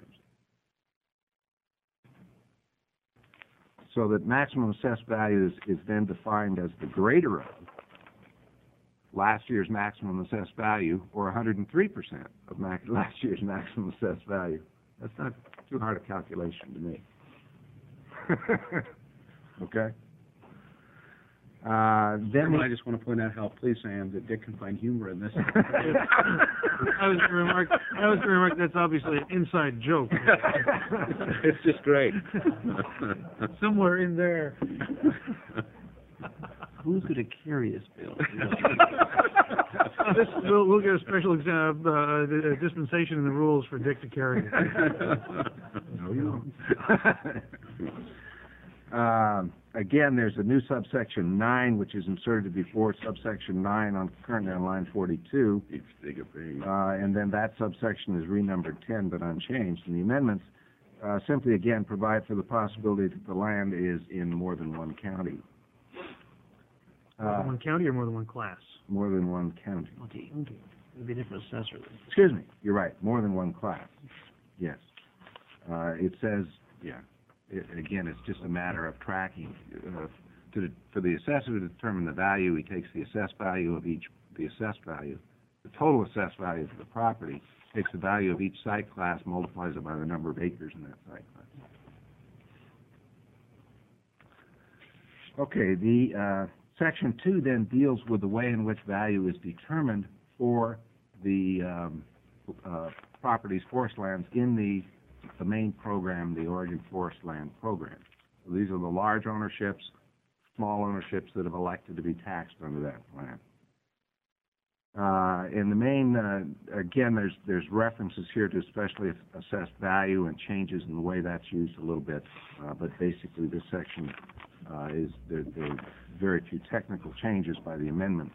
So that maximum assessed value is then defined as the greater of last year's maximum assessed value, or 103% of last year's maximum assessed value. That's not too hard a calculation to make. Okay? Then I just want to point out how pleased I am that Dick can find humor in this. I was going to remark that's obviously an inside joke. It's just great. Somewhere in there. Who's going to carry this bill? We'll get a special dispensation in the rules for Dick to carry it. No, you don't. Again, there's a new subsection 9, which is inserted before subsection 9 currently on line 42. And then that subsection is renumbered 10, but unchanged. And the amendments simply, again, provide for the possibility that the land is in more than one county. More than one county or more than one class? More than one county. Okay. It'll be a different assessor then. Excuse me, you're right, more than one class. Yes. It says, yeah. Again, it's just a matter of tracking. For the assessor to determine the value, he takes the assessed value of the assessed value, the total assessed value of the property, takes the value of each site class, multiplies it by the number of acres in that site class. Okay, the Section 2 then deals with the way in which value is determined for the properties, forest lands, in the main program, the Oregon Forest Land Program. So these are the large ownerships, small ownerships that have elected to be taxed under that plan. In the main, again, there's references here to especially assessed value and changes in the way that's used a little bit, but basically this section there are very few technical changes by the amendments.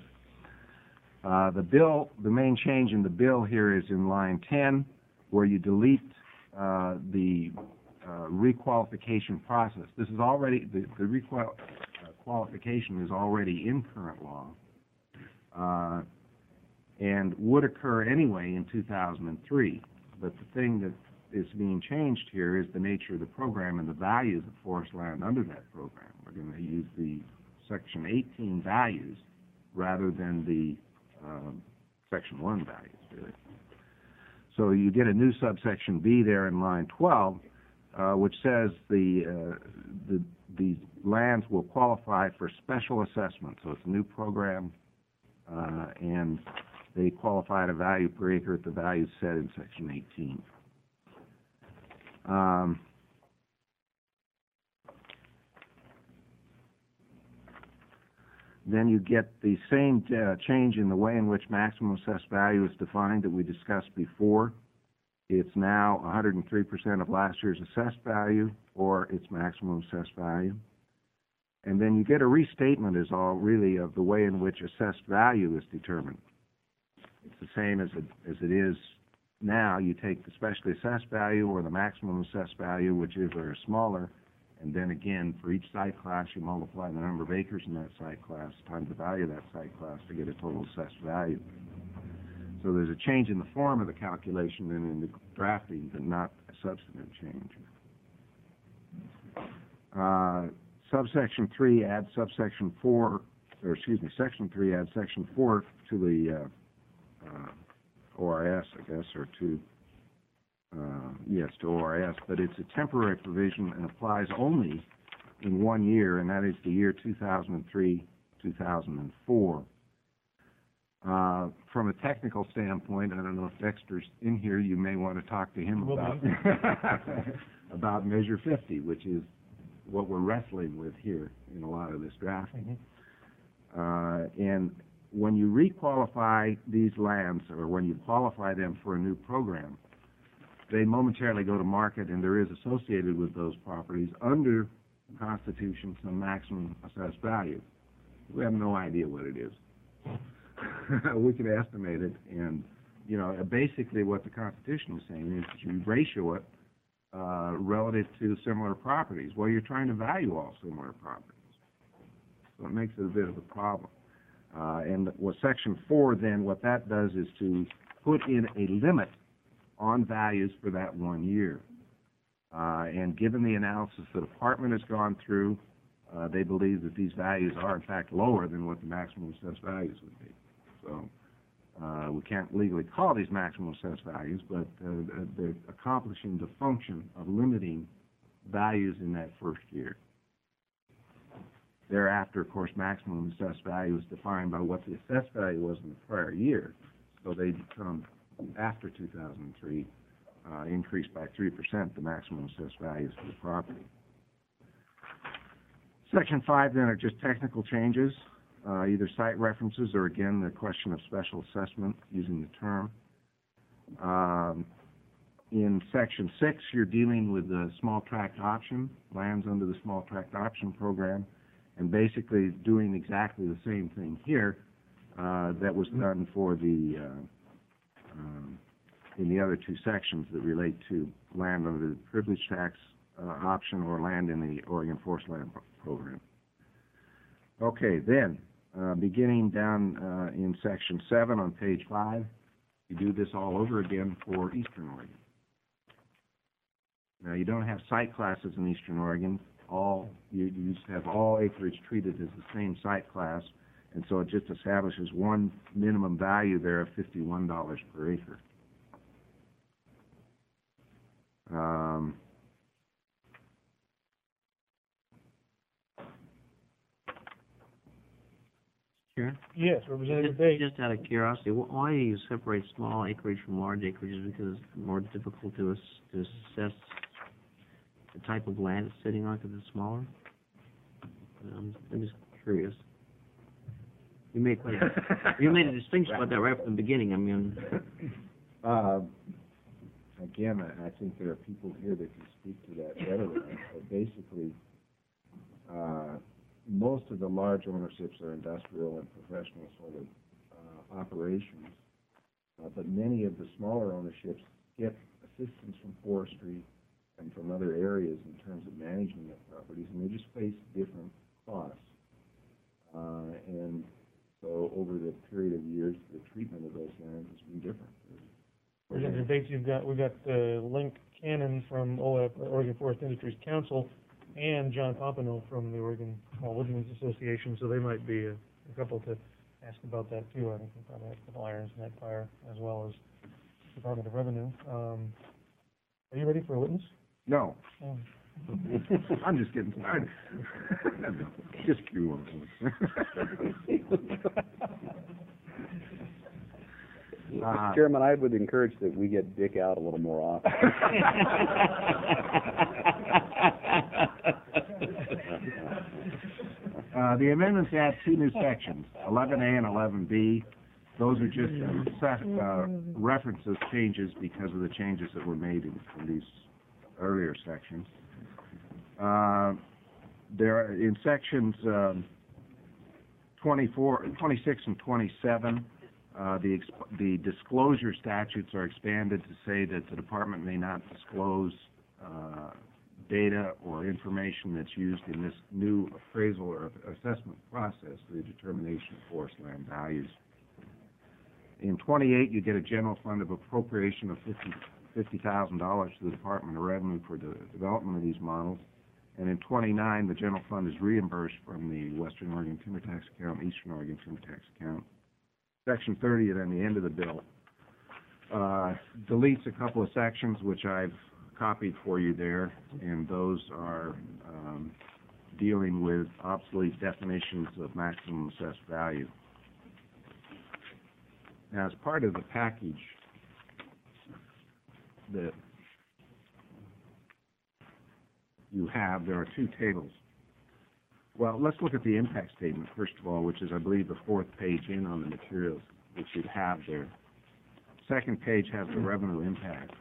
The main change in the bill here is in line 10, where you delete the requalification process. This is already, the requalification is already in current law and would occur anyway in 2003. But the thing that is being changed here is the nature of the program and the values of forest land under that program. We're going to use the Section 18 values rather than the Section 1 values, really. So you get a new subsection B there in line 12, which says the lands will qualify for special assessment. So it's a new program, and they qualify at a value per acre at the value set in Section 18. Then you get the same change in the way in which maximum assessed value is defined that we discussed before. It's now 103% of last year's assessed value, or its maximum assessed value. And then you get a restatement is all really of the way in which assessed value is determined. It's the same as it is now. You take the specially assessed value or the maximum assessed value, whichever is smaller, And then again, for each site class, you multiply the number of acres in that site class times the value of that site class to get a total assessed value. So there's a change in the form of the calculation and in the drafting, but not a substantive change. Subsection 3 adds subsection 4, or excuse me, section 3 adds section 4 to the ORS, I guess, or to, yes, to ORS, but it's a temporary provision and applies only in 1 year, and that is the year 2003-2004. From a technical standpoint, I don't know if Dexter's in here, you may want to talk to him about Measure 50, which is what we're wrestling with here in a lot of this drafting. And when you requalify these lands, or when you qualify them for a new program, they momentarily go to market, and there is associated with those properties under the Constitution some maximum assessed value. We have no idea what it is. We can estimate it, and you know, basically what the Constitution is saying is that you ratio it relative to similar properties. Well, you're trying to value all similar properties, so it makes it a bit of a problem. And what Section 4 then, what that does is to put in a limit on values for that 1 year. And given the analysis the department has gone through, they believe that these values are in fact lower than what the maximum assessed values would be. So we can't legally call these maximum assessed values, but they're accomplishing the function of limiting values in that first year. Thereafter, of course, maximum assessed value is defined by what the assessed value was in the prior year. So they become, after 2003, increased by 3%, the maximum assessed values for the property. Section 5 then are just technical changes, either site references or, again, the question of special assessment using the term. In Section 6, you're dealing with the small tract option, lands under the small tract option program, and basically doing exactly the same thing here that was done for the in the other two sections that relate to land under the privilege tax option or land in the Oregon Forest Land Program. Okay, then beginning down in Section 7 on page 5, you do this all over again for Eastern Oregon. Now, you don't have site classes in Eastern Oregon. You just have all acreage treated as the same site class, and so it just establishes one minimum value there of $51 per acre. Sure. Yes, Representative Day. Just out of curiosity, why do you separate small acreage from large acreage? Because it's more difficult to assess the type of land it's sitting on because it's smaller? I'm just curious. You made a distinction about that right from the beginning. I mean, again, I think there are people here that can speak to that better than us. But basically, most of the large ownerships are industrial and professional sort of operations, but many of the smaller ownerships get assistance from forestry and from other areas in terms of managing their properties, and they just face different costs. And so over the period of years, the treatment of those lands has been different. Representative Bates, we've got Link Cannon from OAP, Oregon Forest Industries Council, and John Pompano from the Oregon Small Woodlands Association, so they might be a couple to ask about that too. I think we'll probably have a couple irons in that fire, as well as Department of Revenue. Are you ready for a witness? No. I'm just getting started. Just cue on. Mr. Chairman, I would encourage that we get Dick out a little more often. The amendments add two new sections, 11A and 11B. Those are just references changes because of the changes that were made in these earlier sections. There are, in sections 26 and 27, the disclosure statutes are expanded to say that the department may not disclose data or information that's used in this new appraisal or assessment process for the determination of forest land values. In 28, you get a general fund of appropriation of $50,000 to the Department of Revenue for the development of these models. And in 29, the general fund is reimbursed from the Western Oregon Timber Tax Account, Eastern Oregon Timber Tax Account. Section 30, at the end of the bill, deletes a couple of sections which I've copied for you there, and those are dealing with obsolete definitions of maximum assessed value. Now, as part of the package that you have, there are two tables. Well, let's look at the impact statement, first of all, which is, I believe, the fourth page in on the materials which you have there. Second page has the revenue impact.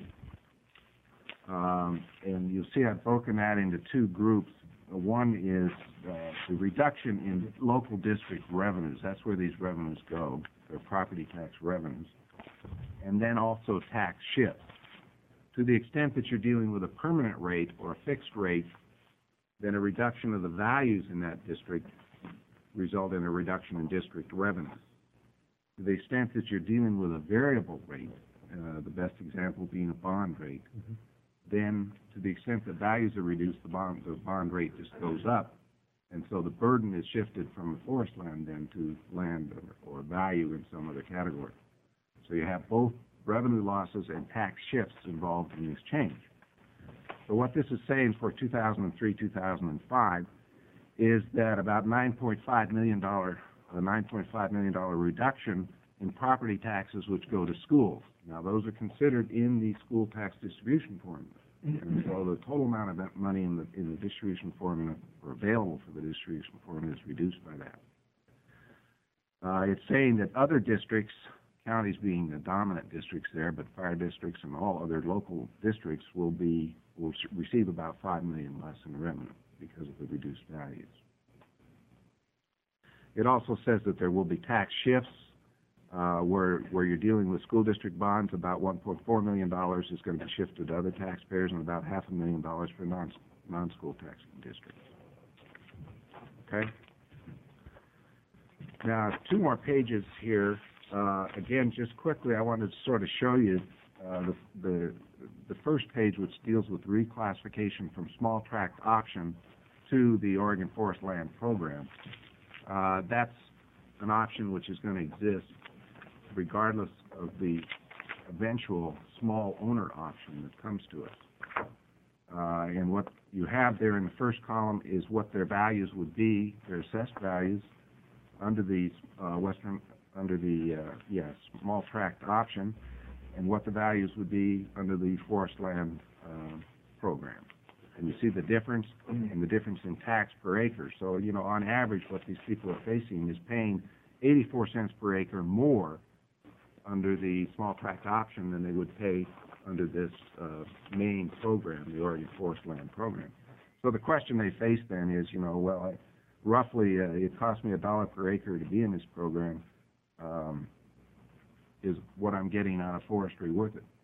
And you'll see I've broken that into two groups. One is the reduction in local district revenues. That's where these revenues go. They're property tax revenues. And then also tax shifts. To the extent that you're dealing with a permanent rate or a fixed rate, then a reduction of the values in that district result in a reduction in district revenues. To the extent that you're dealing with a variable rate, the best example being a bond rate, then to the extent that values are reduced, the bond rate just goes up. And so the burden is shifted from the forest land then to land or value in some other category. So you have both revenue losses and tax shifts involved in this change. So what this is saying for 2003-2005 is that about $9.5 million reduction in property taxes which go to schools. Now, those are considered in the school tax distribution formula. And so the total amount of that money in the distribution formula, or available for the distribution formula, is reduced by that. It's saying that other districts, counties being the dominant districts there, but fire districts and all other local districts will receive about $5 million less in revenue because of the reduced values. It also says that there will be tax shifts where you're dealing with school district bonds. About $1.4 million is going to be shifted to other taxpayers, and about $500,000 for non-school tax districts. Okay? Now, two more pages here. Again, just quickly, I wanted to sort of show you the first page, which deals with reclassification from small tract option to the Oregon Forest Land Program. That's an option which is going to exist regardless of the eventual small owner option that comes to us. And what you have there in the first column is what their values would be, their assessed values under the small tract option, and what the values would be under the forest land program. And you see the difference, and the difference in tax per acre. So, you know, on average, what these people are facing is paying 84 cents per acre more under the small tract option than they would pay under this main program, the Oregon Forest Land Program. So the question they face then is, you know, well, roughly it costs me $1 per acre to be in this program. Is what I'm getting out of forestry worth it?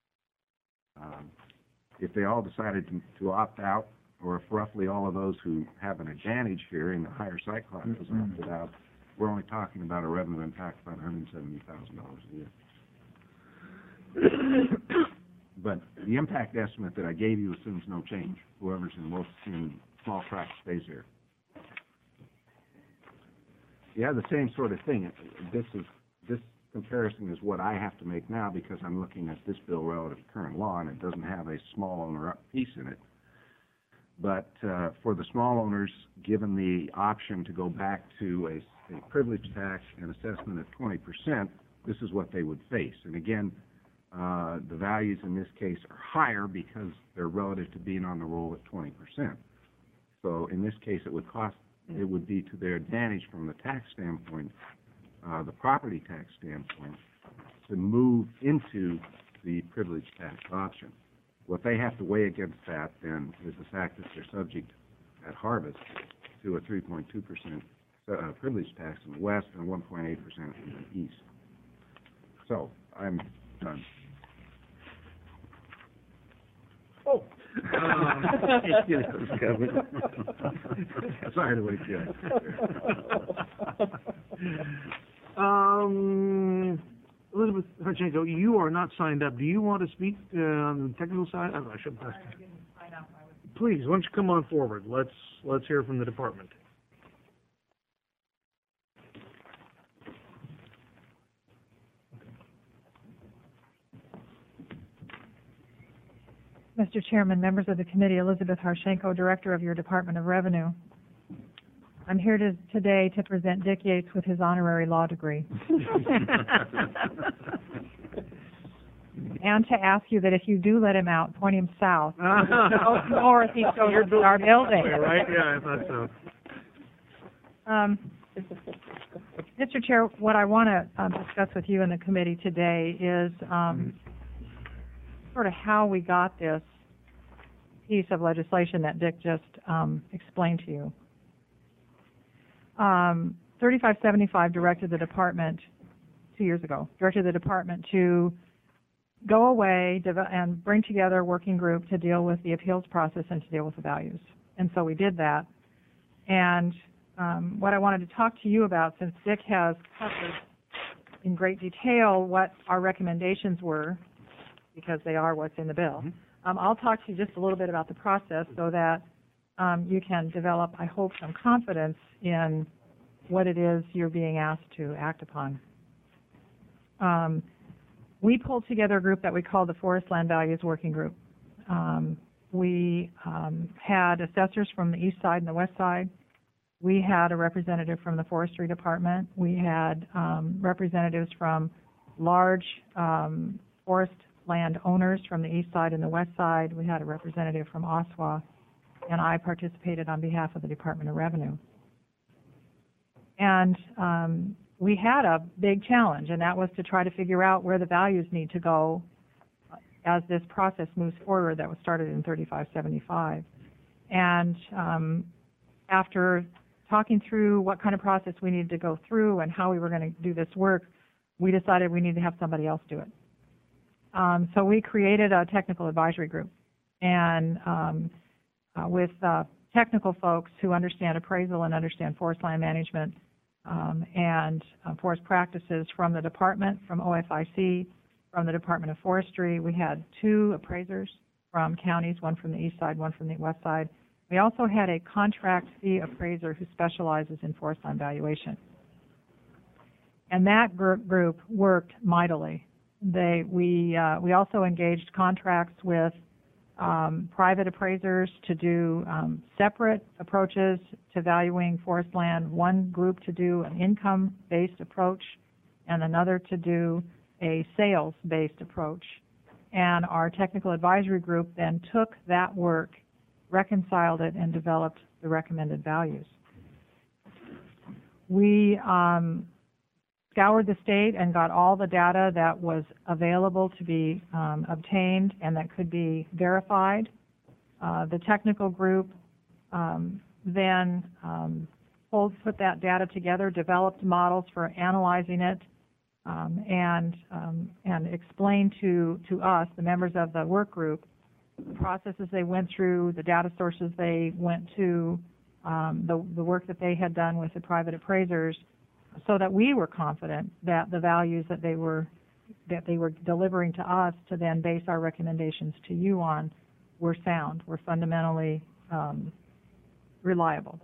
If they all decided to opt out, or if roughly all of those who have an advantage here in the higher site classes opted out, we're only talking about a revenue impact of about $170,000 a year. But the impact estimate that I gave you assumes no change. Whoever's in small tract stays here. You have the same sort of thing. This comparison is what I have to make now because I'm looking at this bill relative to current law, and it doesn't have a small owner piece in it. But for the small owners, given the option to go back to a privilege tax and assessment of 20%, this is what they would face. And again, the values in this case are higher because they're relative to being on the roll at 20%. So in this case, it would be to their advantage from the tax standpoint, the property tax standpoint, to move into the privilege tax option. What they have to weigh against that, then, is the fact that they're subject at harvest to a 3.2% privilege tax in the west and 1.8% in the east. So, I'm done. Oh, Sorry to wake you up. Elizabeth Harchenko, you are not signed up. Do you want to speak on the technical side? I shouldn't ask. Please, why don't you come on forward? Let's hear from the department. Mr. Chairman, members of the committee, Elizabeth Harchenko, Director of your Department of Revenue. I'm here today to present Dick Yates with his honorary law degree. And to ask you that if you do let him out, point him south. Go north, he goes to our building. Right? Yeah, I thought so. Mr. Chair, what I want to discuss with you and the committee today is sort of how we got this piece of legislation that Dick just explained to you. 3575 directed the department 2 years ago, directed the department to go away and bring together a working group to deal with the appeals process and to deal with the values. And so we did that. And what I wanted to talk to you about, since Dick has covered in great detail what our recommendations were, because they are what's in the bill, I'll talk to you just a little bit about the process so that you can develop, I hope, some confidence in what it is you're being asked to act upon. We pulled together a group that we called the Forest Land Values Working Group. We had assessors from the east side and the west side. We had a representative from the Forestry Department. We had representatives from large forest land owners from the east side and the west side. We had a representative from OSWA, and I participated on behalf of the Department of Revenue. And we had a big challenge, and that was to try to figure out where the values need to go as this process moves forward that was started in 3575. And after talking through what kind of process we needed to go through and how we were going to do this work, we decided we needed to have somebody else do it. So we created a technical advisory group, and with technical folks who understand appraisal and understand forest land management and forest practices from the department, from OFIC, from the Department of Forestry. We had 2 appraisers from counties, one from the east side, one from the west side. We also had a contract fee appraiser who specializes in forest land valuation. And that group worked mightily. We also engaged contracts with private appraisers to do separate approaches to valuing forest land, one group to do an income-based approach and another to do a sales-based approach. And our technical advisory group then took that work, reconciled it, and developed the recommended values. We scoured the state and got all the data that was available to be obtained and that could be verified. The technical group then put that data together, developed models for analyzing it, and explained to us, the members of the work group, the processes they went through, the data sources they went to, the work that they had done with the private appraisers, so that we were confident that the values that they were delivering to us to then base our recommendations to you on were sound, were fundamentally reliable.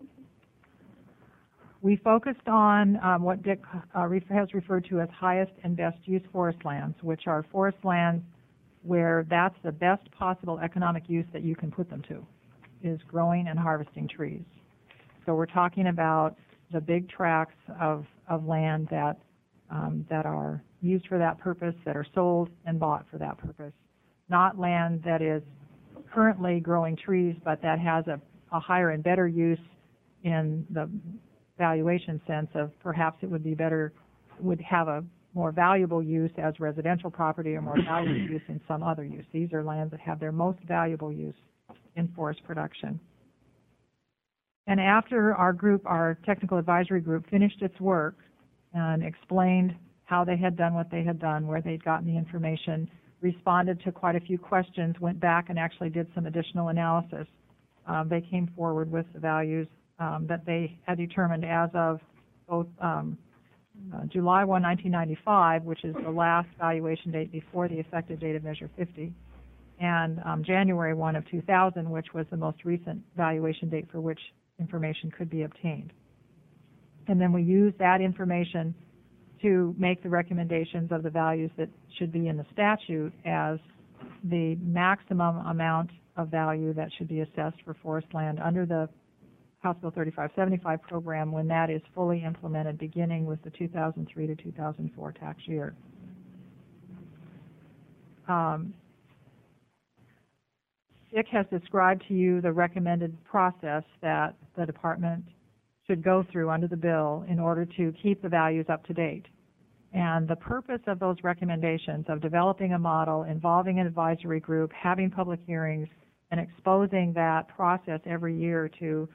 We focused on what Dick has referred to as highest and best use forest lands, which are forest lands where that's the best possible economic use that you can put them to, is growing and harvesting trees. So we're talking about the big tracts of land that are used for that purpose, that are sold and bought for that purpose, not land that is currently growing trees but that has a higher and better use in the valuation sense of perhaps it would have a more valuable use as residential property or more valuable use in some other use. These are lands that have their most valuable use in forest production. And after our technical advisory group finished its work and explained how they had done what they had done, where they'd gotten the information, responded to quite a few questions, went back and actually did some additional analysis. They came forward with the values that they had determined as of both July 1, 1995, which is the last valuation date before the effective date of Measure 50, and January 1 of 2000, which was the most recent valuation date for which information could be obtained. And then we used that information to make the recommendations of the values that should be in the statute as the maximum amount of value that should be assessed for forest land under the House Bill 3575 program when that is fully implemented, beginning with the 2003 to 2004 tax year. Dick has described to you the recommended process that the department should go through under the bill in order to keep the values up to date. And the purpose of those recommendations of developing a model, involving an advisory group, having public hearings, and exposing that process every year to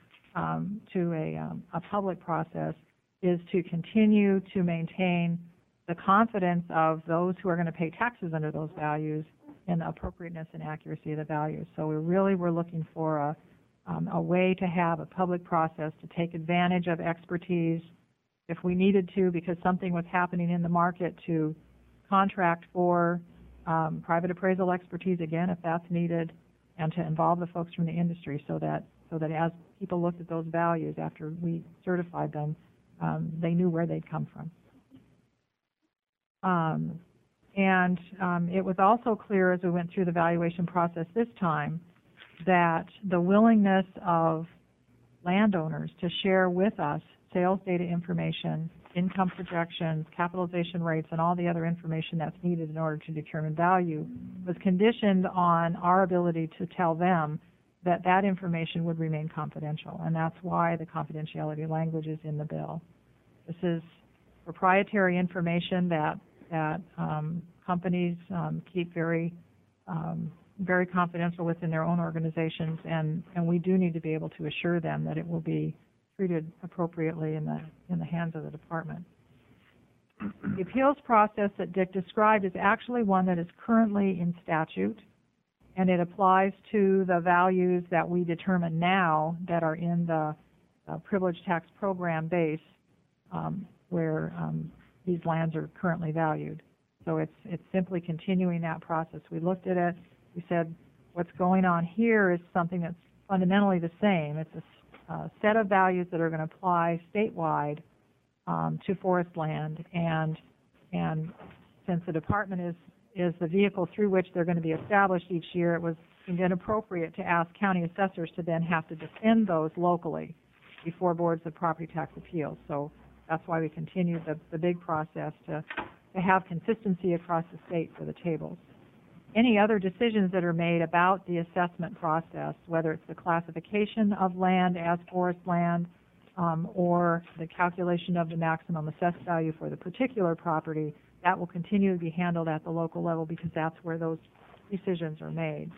a public process is to continue to maintain the confidence of those who are going to pay taxes under those values in the appropriateness and accuracy of the values. So we're looking for a way to have a public process to take advantage of expertise if we needed to, because something was happening in the market, to contract for private appraisal expertise again if that's needed, and to involve the folks from the industry so that as people looked at those values after we certified them, they knew where they'd come from. It was also clear as we went through the valuation process this time that the willingness of landowners to share with us sales data information, income projections, capitalization rates, and all the other information that's needed in order to determine value was conditioned on our ability to tell them that that information would remain confidential, and that's why the confidentiality language is in the bill. This is proprietary information that companies keep very confidential within their own organizations, and we do need to be able to assure them that it will be treated appropriately in the hands of the department. The appeals process that Dick described is actually one that is currently in statute, and it applies to the values that we determine now that are in the privilege tax program base where these lands are currently valued. So it's simply continuing that process. We looked at it. We said what's going on here is something that's fundamentally the same. It's a set of values that are going to apply statewide to forest land, and since the department is the vehicle through which they're going to be established each year, it was inappropriate to ask county assessors to then have to defend those locally before boards of property tax appeals. So that's why we continue the big process to have consistency across the state for the tables. Any other decisions that are made about the assessment process, whether it's the classification of land as forest land or the calculation of the maximum assessed value for the particular property, that will continue to be handled at the local level because that's where those decisions are made.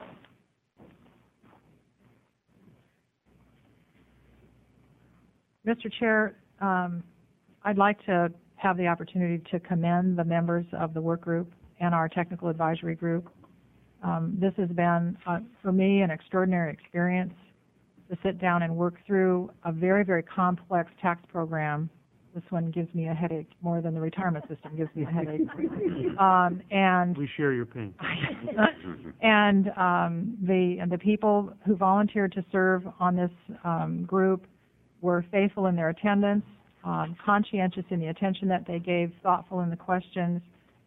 Mr. Chair, I'd like to have the opportunity to commend the members of the work group and our technical advisory group. This has been, for me, an extraordinary experience to sit down and work through a very, very complex tax program. This one gives me a headache more than the retirement system gives me a headache. And we share your pain. And the people who volunteered to serve on this group were faithful in their attendance, conscientious in the attention that they gave, thoughtful in the questions,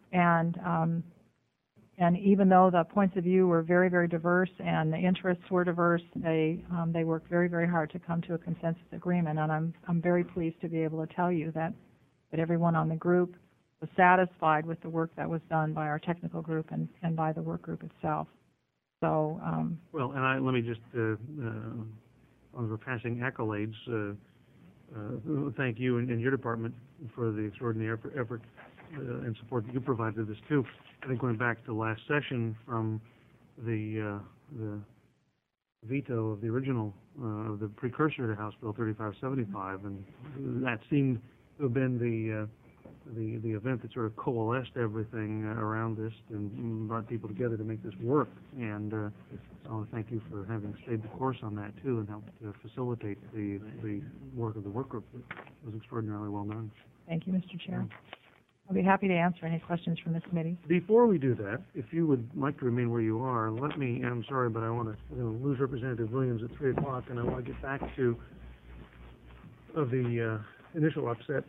and even though the points of view were very, very diverse and the interests were diverse, they worked very, very hard to come to a consensus agreement. And I'm very pleased to be able to tell you that everyone on the group was satisfied with the work that was done by our technical group and by the work group itself. So well, and let me just on the passing accolades, thank you and your department for the extraordinary effort and support that you provided to this too. I think going back to last session from the veto of the original of the precursor to House Bill 3575, and that seemed to have been the event that sort of coalesced everything around this and brought people together to make this work. And I want to thank you for having stayed the course on that too and helped facilitate the work of the work group. It was extraordinarily well done. Thank you, Mr. Chair. I'll be happy to answer any questions from the committee. Before we do that, if you would like to remain where you are, let me, I'm sorry, but I want to lose Representative Williams at 3 o'clock, and I want to get back to the initial upset,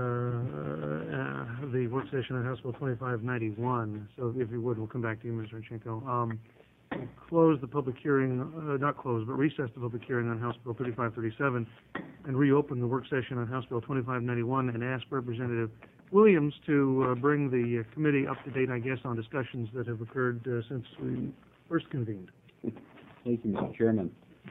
the work session on House Bill 2591. So if you would, we'll come back to you, Mr. Anchenko. Close the public hearing, not close, but recess the public hearing on House Bill 3537 and reopen the work session on House Bill 2591 and ask Representative Williams to bring the committee up to date, I guess, on discussions that have occurred since we first convened. Thank you, Mr. Chairman.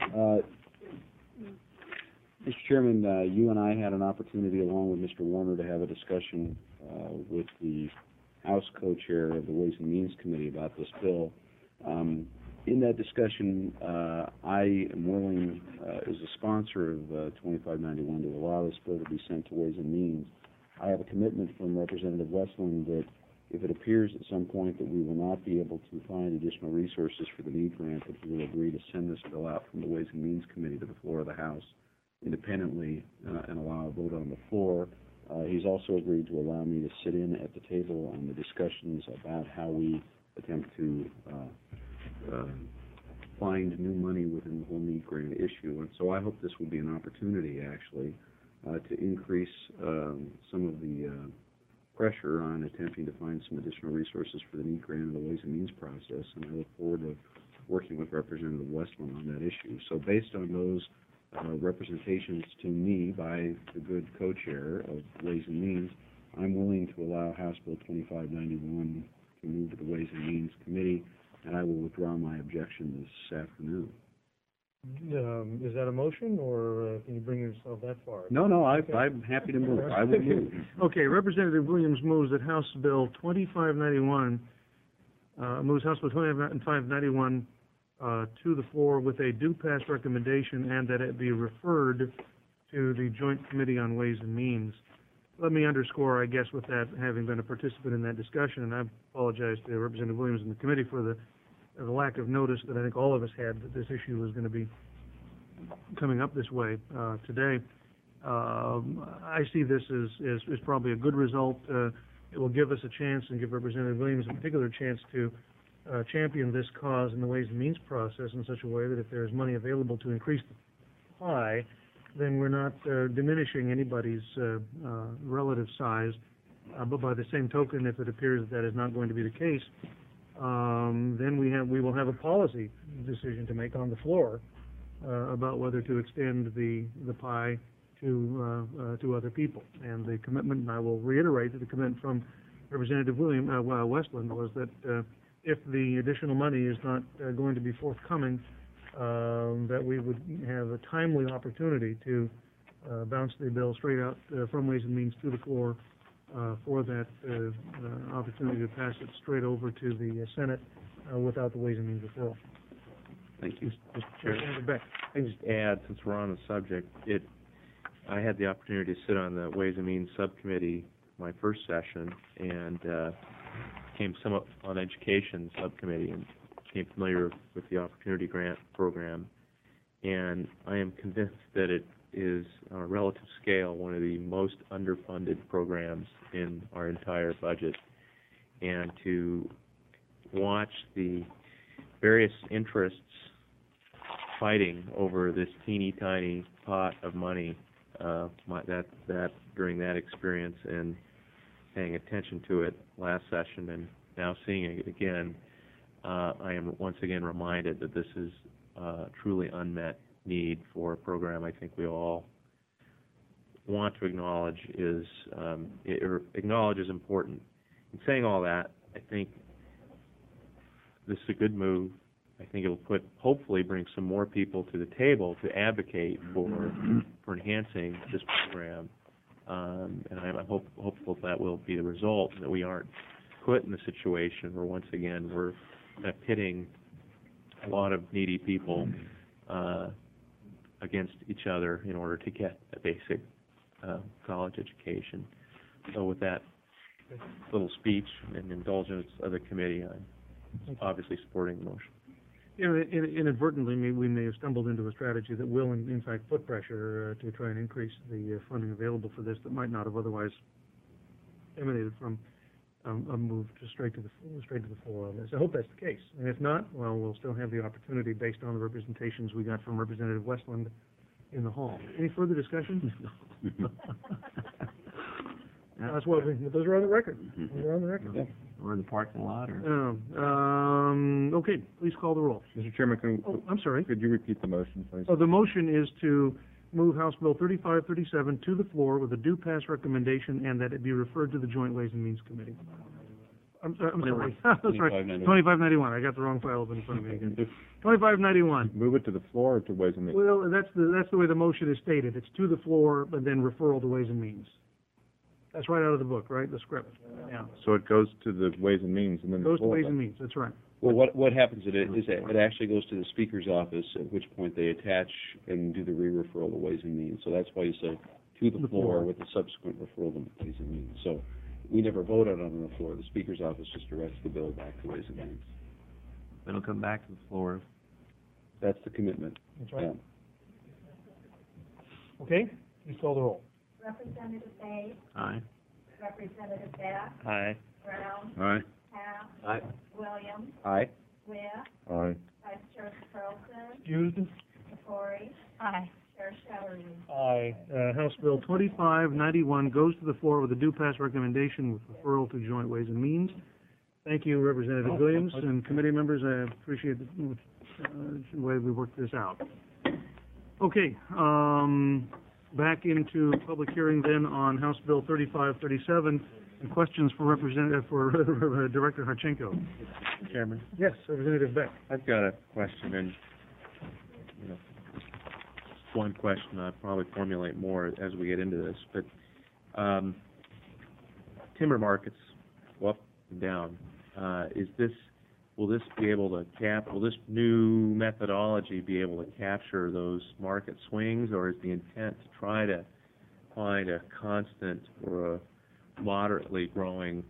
Mr. Chairman, you and I had an opportunity, along with Mr. Warner, to have a discussion with the House co-chair of the Ways and Means Committee about this bill. In that discussion, I am willing, as a sponsor of 2591, to allow this bill to be sent to Ways and Means. I have a commitment from Representative Westland that if it appears at some point that we will not be able to find additional resources for the need grant, that he will agree to send this bill out from the Ways and Means Committee to the floor of the House independently and allow a vote on the floor. He's also agreed to allow me to sit in at the table on the discussions about how we attempt to find new money within the whole need grant issue. And so I hope this will be an opportunity, actually, to increase some of the pressure on attempting to find some additional resources for the need grant and the Ways and Means process. And I look forward to working with Representative Westland on that issue. So based on those representations to me by the good co-chair of Ways and Means, I'm willing to allow House Bill 2591 to move to the Ways and Means Committee, and I will withdraw my objection this afternoon. Is that a motion, or can you bring yourself that far? No, I'm happy to move. I will move. Okay, Representative Williams moves that House Bill 2591, moves House Bill 2591 to the floor with a due pass recommendation and that it be referred to the Joint Committee on Ways and Means. Let me underscore, I guess, with that, having been a participant in that discussion, and I apologize to Representative Williams and the committee for the lack of notice that I think all of us had that this issue was going to be coming up this way today. I see this as probably a good result. It will give us a chance and give Representative Williams in particular a chance to champion this cause in the Ways and Means process in such a way that if there is money available to increase the pie, then we're not diminishing anybody's relative size. But by the same token, if it appears that is not going to be the case, then we will have a policy decision to make on the floor about whether to extend the pie to other people. And the commitment, and I will reiterate that the commitment from Representative Westland was that if the additional money is not going to be forthcoming, that we would have a timely opportunity to bounce the bill straight out from Ways and Means to the floor for that opportunity to pass it straight over to the Senate without the Ways and Means referral. Thank you. Mr. Chair, I can just add, since we're on the subject, I had the opportunity to sit on the Ways and Means subcommittee my first session and came somewhat on education subcommittee and became familiar with the Opportunity Grant Program. And I am convinced that it is, on a relative scale, one of the most underfunded programs in our entire budget. And to watch the various interests fighting over this teeny tiny pot of money, during that experience and paying attention to it last session and now seeing it again, I am once again reminded that this is a truly unmet need for a program I think we all want to acknowledge is important. In saying all that, I think this is a good move. I think it'll hopefully bring some more people to the table to advocate for enhancing this program. And I'm hopeful that will be the result, that we aren't put in a situation where once again we're pitting a lot of needy people against each other in order to get a basic college education. So with that little speech and indulgence of the committee, I'm obviously supporting the motion. You know, inadvertently, we may have stumbled into a strategy that will, in fact, put pressure to try and increase the funding available for this that might not have otherwise emanated from a move to straight to the floor on this. I hope that's the case. And if not, well, we'll still have the opportunity based on the representations we got from Representative Westland in the hall. Any further discussion? That's what those are on the record. They're on the record. Yeah. Or in the parking lot, or? Okay, please call the roll. Mr. Chairman, I'm sorry. could you repeat the motion, please? The motion is to move House Bill 3537 to the floor with a due pass recommendation and that it be referred to the Joint Ways and Means Committee. I'm sorry. That's right. 2591. I got the wrong file up in front of me again. 2591. Move it to the floor or to Ways and Means? Well, that's the way the motion is stated. It's to the floor, but then referral to Ways and Means. That's right out of the book, right? The script. Yeah. So it goes to the Ways and Means and then the Goes to floor. Ways and Means. That's right. Well, what happens is it actually goes to the Speaker's office, at which point they attach and do the re-referral to Ways and Means. So that's why you say to the floor with the subsequent referral to Ways and Means. So we never voted on the floor. The Speaker's office just directs the bill back to Ways and Means. It'll come back to the floor. That's the commitment. That's right. Yeah. Okay? Please call the roll. Representative Bay, Aye. Representative Beck, Aye. Brown, Aye. Papp, Aye. Williams, Aye. Webb, Aye. Vice Chair Carlson, Excused? Tory, Aye. Chair Shellerly. Aye. House Bill 2591 goes to the floor with a due pass recommendation with referral to Joint Ways and Means. Thank you, Representative Williams and committee members. I appreciate the way we worked this out. Okay, back into public hearing then on House Bill 3537 and questions for Director Harchenko. Chairman? Yes, Representative Beck. I've got a question, and, one question, I'll probably formulate more as we get into this, but, timber markets go up and down. Will this be able to will this new methodology be able to capture those market swings, or is the intent to try to find a constant or a moderately growing,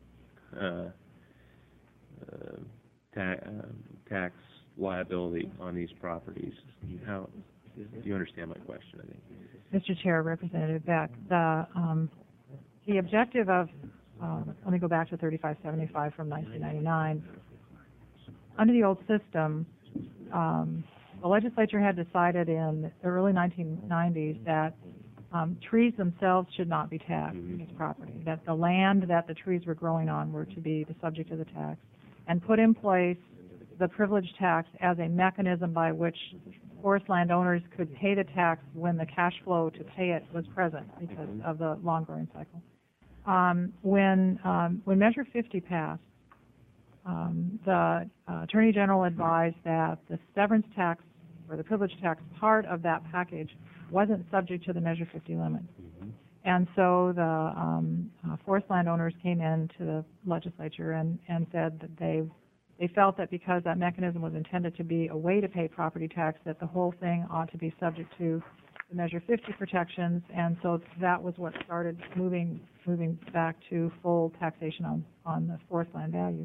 tax liability on these properties? How, do you understand my question, I think? Mr. Chair, Representative Beck, the objective of, let me go back to 3575 from 1999. Under the old system, the legislature had decided in the early 1990s that trees themselves should not be taxed as property, that the land that the trees were growing on were to be the subject of the tax, and put in place the privilege tax as a mechanism by which forest landowners could pay the tax when the cash flow to pay it was present because of the long growing cycle. When Measure 50 passed, the Attorney General advised that the severance tax or the privilege tax part of that package wasn't subject to the Measure 50 limit. And so the forest landowners came into the legislature and said that they felt that because that mechanism was intended to be a way to pay property tax, that the whole thing ought to be subject to the Measure 50 protections, and so that was what started moving back to full taxation on the forest land value.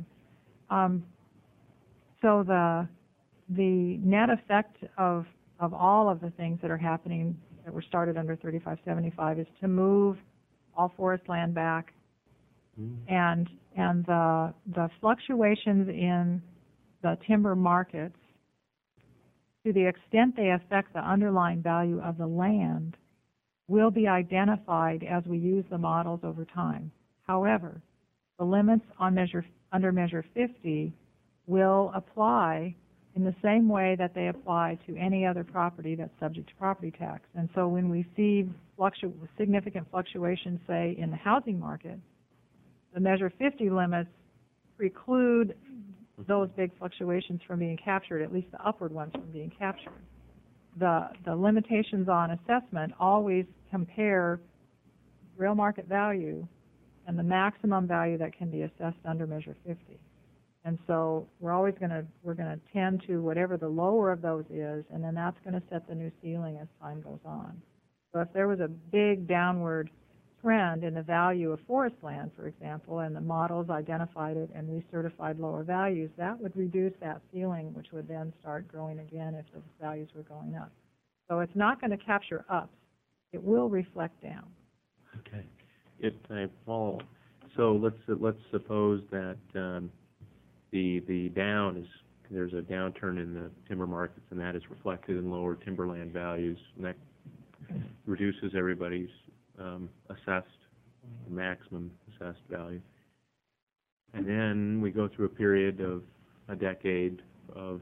So the net effect of all of the things that are happening that were started under 3575 is to move all forest land back, and the fluctuations in the timber markets, to the extent they affect the underlying value of the land, will be identified as we use the models over time. However, the limits on under Measure 50 will apply in the same way that they apply to any other property that's subject to property tax. And so when we see significant fluctuations, say, in the housing market, the Measure 50 limits preclude those big fluctuations from being captured, at least the upward ones from being captured. The limitations on assessment always compare real market value and the maximum value that can be assessed under Measure 50. And so we're going to tend to whatever the lower of those is, and then that's going to set the new ceiling as time goes on. So if there was a big downward trend in the value of forest land, for example, and the models identified it and recertified lower values, that would reduce that ceiling, which would then start growing again if the values were going up. So it's not going to capture ups. It will reflect down. Okay. If I follow, so let's suppose that the down is, there's a downturn in the timber markets, and that is reflected in lower timberland values, and that reduces everybody's assessed, maximum assessed value. And then we go through a period of a decade of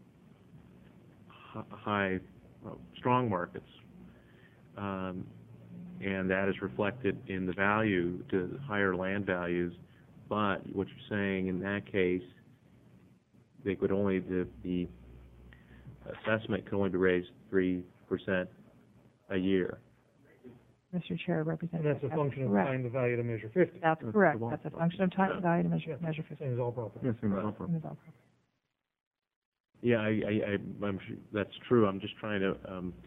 strong markets, and that is reflected in the value to higher land values. But what you're saying in that case, they could only, the assessment could only be raised 3% a year. Mr. Chair, Representative. And that's a function of tying the value to measure 50. That's correct. That's a function of tying the value to measure 50. Same as all property. Yes, same as all property. Same as all property. Yeah, I'm sure that's true. I'm just trying to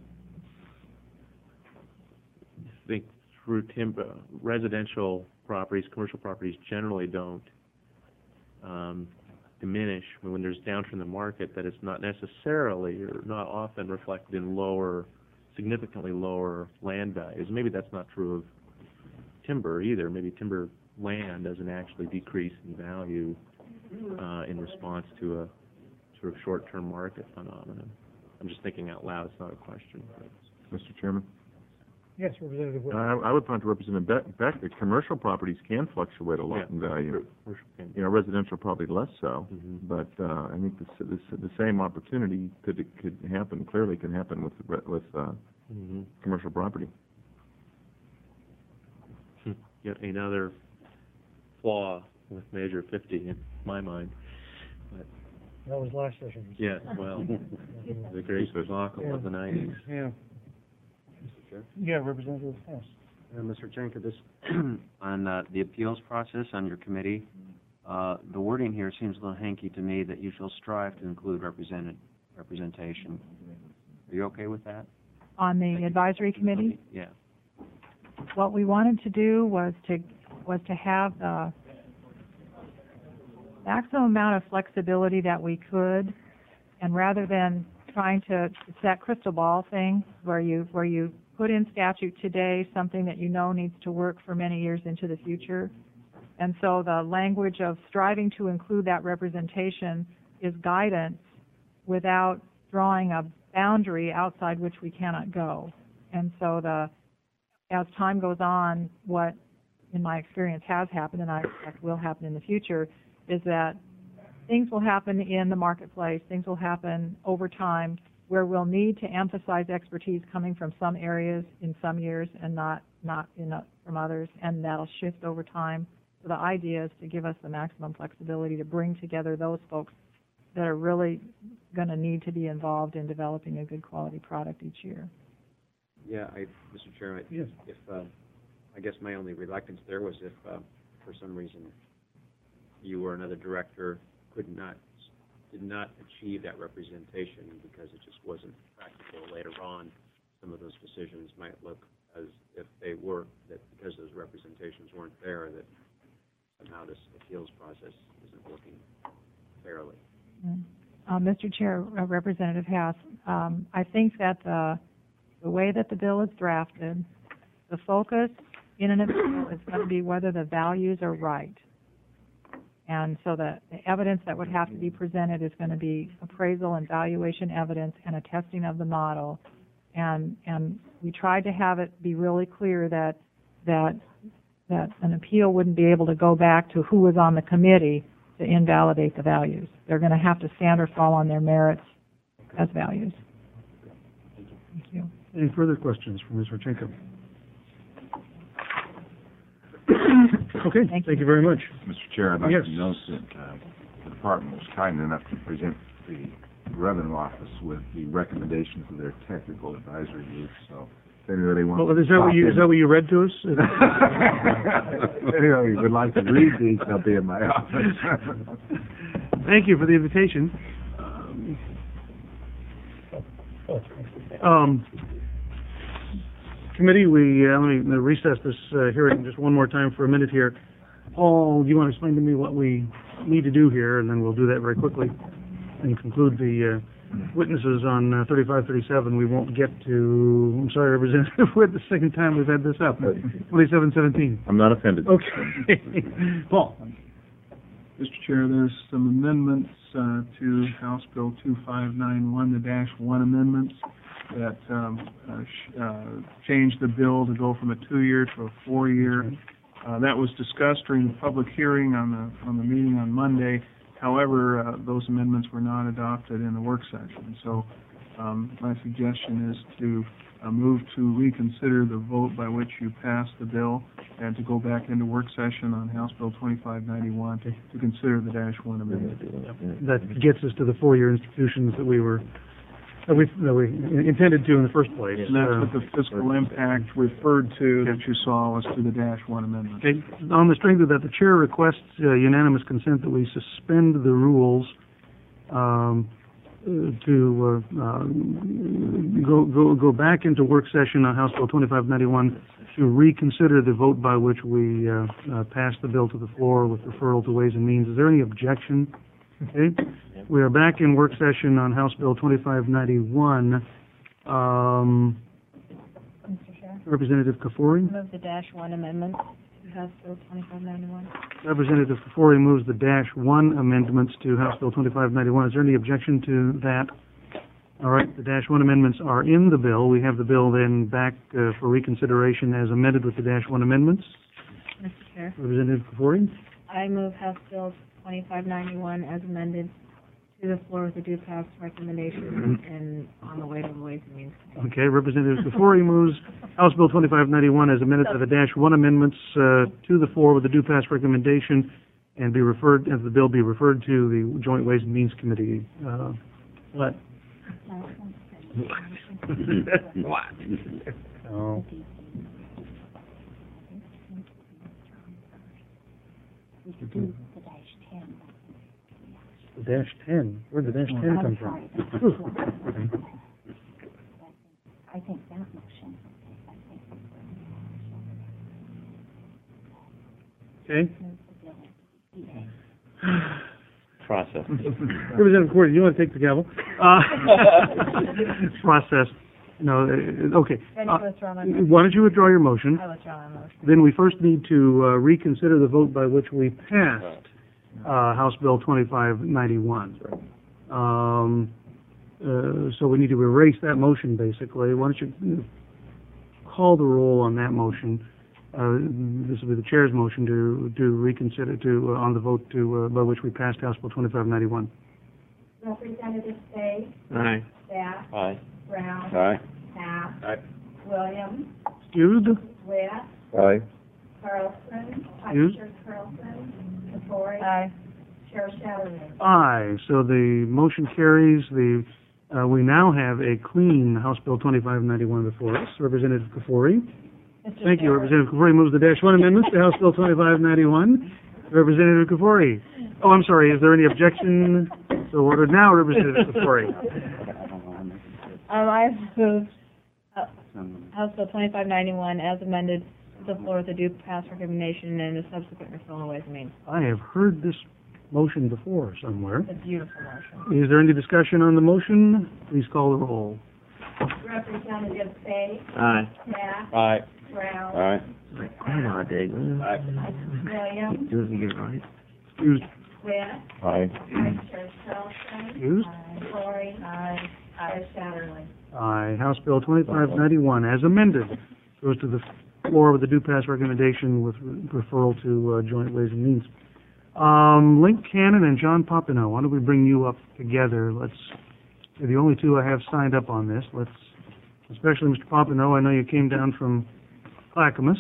think through timber. Residential properties, commercial properties generally don't diminish when there's downturn in the market. That it's not necessarily or not often reflected in significantly lower land values. Maybe that's not true of timber either. Maybe timber land doesn't actually decrease in value in response to a sort of short-term market phenomenon. I'm just thinking out loud. It's not a question. Mr. Chairman? Yes, Representative Wood. I would point to Representative Beck that commercial properties can fluctuate a lot in value. You know, residential probably less so, but I think the same opportunity could happen. Clearly, can happen with commercial property. Yet another flaw with Measure 50 in my mind. But that was last session. Yeah, well, the great debacle of the 90s. Yeah. Yeah, Representative Hess. Mr. Jenker, this on the appeals process on your committee, the wording here seems a little hanky to me that you shall strive to include representation. Are you okay with that? On the advisory committee? Yeah. What we wanted to do was to have the maximum amount of flexibility that we could, and rather than trying to, it's that crystal ball thing where you put in statute today something that you know needs to work for many years into the future. And so the language of striving to include that representation is guidance without drawing a boundary outside which we cannot go. And so as time goes on, what in my experience has happened, and I expect will happen in the future, is that things will happen in the marketplace, things will happen over time where we'll need to emphasize expertise coming from some areas in some years and not from others, and that'll shift over time. So the idea is to give us the maximum flexibility to bring together those folks that are really going to need to be involved in developing a good quality product each year. Yeah, Mr. Chairman, yes. If I guess my only reluctance there was if for some reason you or another director did not achieve that representation because it just wasn't practical later on, some of those decisions might look as if they were, that because those representations weren't there, that somehow this appeals process isn't working fairly. Mr. Chair, Representative Hess, I think that the way that the bill is drafted, the focus in an appeal is going to be whether the values are right. And so the evidence that would have to be presented is going to be appraisal and valuation evidence and a testing of the model. And we tried to have it be really clear that an appeal wouldn't be able to go back to who was on the committee to invalidate the values. They're going to have to stand or fall on their merits as values. Thank you. Any further questions for Ms. Rodchenko? Okay, thank you very much. Mr. Chair, I'd like Yes. to note that the department was kind enough to present the Revenue Office with the recommendations of their technical advisory group, so if anybody wants Well, to is that what you read to us? If anybody would like to read these, they'll be in my office. Thank you for the invitation. Committee, we, let me recess this hearing just one more time for a minute here. Paul, do you want to explain to me what we need to do here, and then we'll do that very quickly and conclude the witnesses on 3537. We won't get to, I'm sorry, Representative, we're the second time we've had this up, 2717. I'm not offended. Okay. Paul? Mr. Chair, there's some amendments to House Bill 2591, the Dash 1 amendments that change the bill to go from a 2-year to a 4-year. That was discussed during the public hearing on the meeting on Monday. However, those amendments were not adopted in the work session. So my suggestion is to move to reconsider the vote by which you passed the bill and to go back into work session on House Bill 2591 to consider the Dash 1 amendment. That gets us to the 4-year institutions that we intended to in the first place. And that's what the fiscal impact referred to that you saw was to the Dash 1 amendment. Okay. On the strength of that, the chair requests unanimous consent that we suspend the rules to go back into work session on House Bill 2591 to reconsider the vote by which we passed the bill to the floor with referral to Ways and Means. Is there any objection? Okay. We are back in work session on House Bill 2591. Mr. Chair, Representative Kafoury? move the Dash 1 amendment to House Bill 2591. Representative Kafoury moves the Dash 1 amendments to House Bill 2591. Is there any objection to that? All right, the Dash 1 amendments are in the bill. We have the bill then back for reconsideration as amended with the Dash 1 amendments. Mr. Chair, Representative Kafoury? I move House Bill 2591 as amended to the floor with a due pass recommendation and on the way to the Ways and Means. Okay, Representative Kafoury moves House Bill 2591 as amended to the Dash 1 amendments to the floor with a due pass recommendation and be referred, as the bill be referred to the Joint Ways and Means Committee. What? What? Oh. The Dash 10. Where'd the Dash 10 come from? I think that motion. Okay. Process. Representative Cordy, you want to take the gavel? Process. No, okay. Then you withdraw my motion. Why don't you withdraw your motion? I withdraw my motion. Then we first need to reconsider the vote by which we passed House Bill 2591. So we need to erase that motion, basically. Why don't you call the roll on that motion? This will be the chair's motion to reconsider on the vote by which we passed House Bill 2591. Representative Fay? Aye. Bass? Aye. Brown? Aye. Knapp? Aye. Williams? Excused? West? Aye. Carlson? Excused? Chair Carlson? Kafoury? Aye. Chair Shatterly? Aye. So the motion carries. We now have a clean House Bill 2591 before us. Representative Kafoury. Thank you. Representative Kafoury moves the Dash 1 amendments to House Bill 2591. Representative Kafoury. Oh, I'm sorry. Is there any objection? So ordered now, Representative Kafoury. I move House Bill 2591 as amended to the floor with a due pass recommendation and a subsequent referral to Ways and Means. I have heard this motion before somewhere. It's a beautiful motion. Is there any discussion on the motion? Please call the roll. Representative Fay? Aye. Bass? Aye. Brown? Aye. Grandma dig. Aye. Williams? Do it again, right? Excused. West? Aye. Chair Carlson? Excused. Kafoury? Aye. Chair Shatterly? Aye. House Bill 2591, as amended, goes to the floor with a due pass recommendation with referral to Joint Ways and Means. Link Cannon and John Popinoe, why don't we bring you up together? You're the only two I have signed up on this. Especially Mr. Popinoe, I know you came down from Clackamas.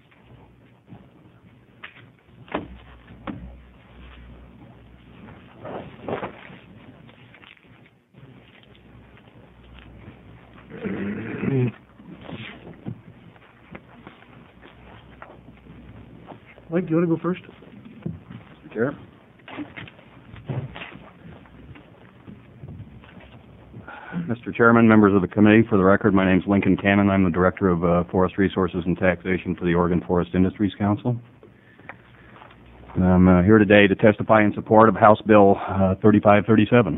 Mike, do you want to go first? Chair? Mr. Chairman, members of the committee, for the record, my name is Lincoln Cannon. I'm the Director of Forest Resources and Taxation for the Oregon Forest Industries Council. I'm here today to testify in support of House Bill 3537.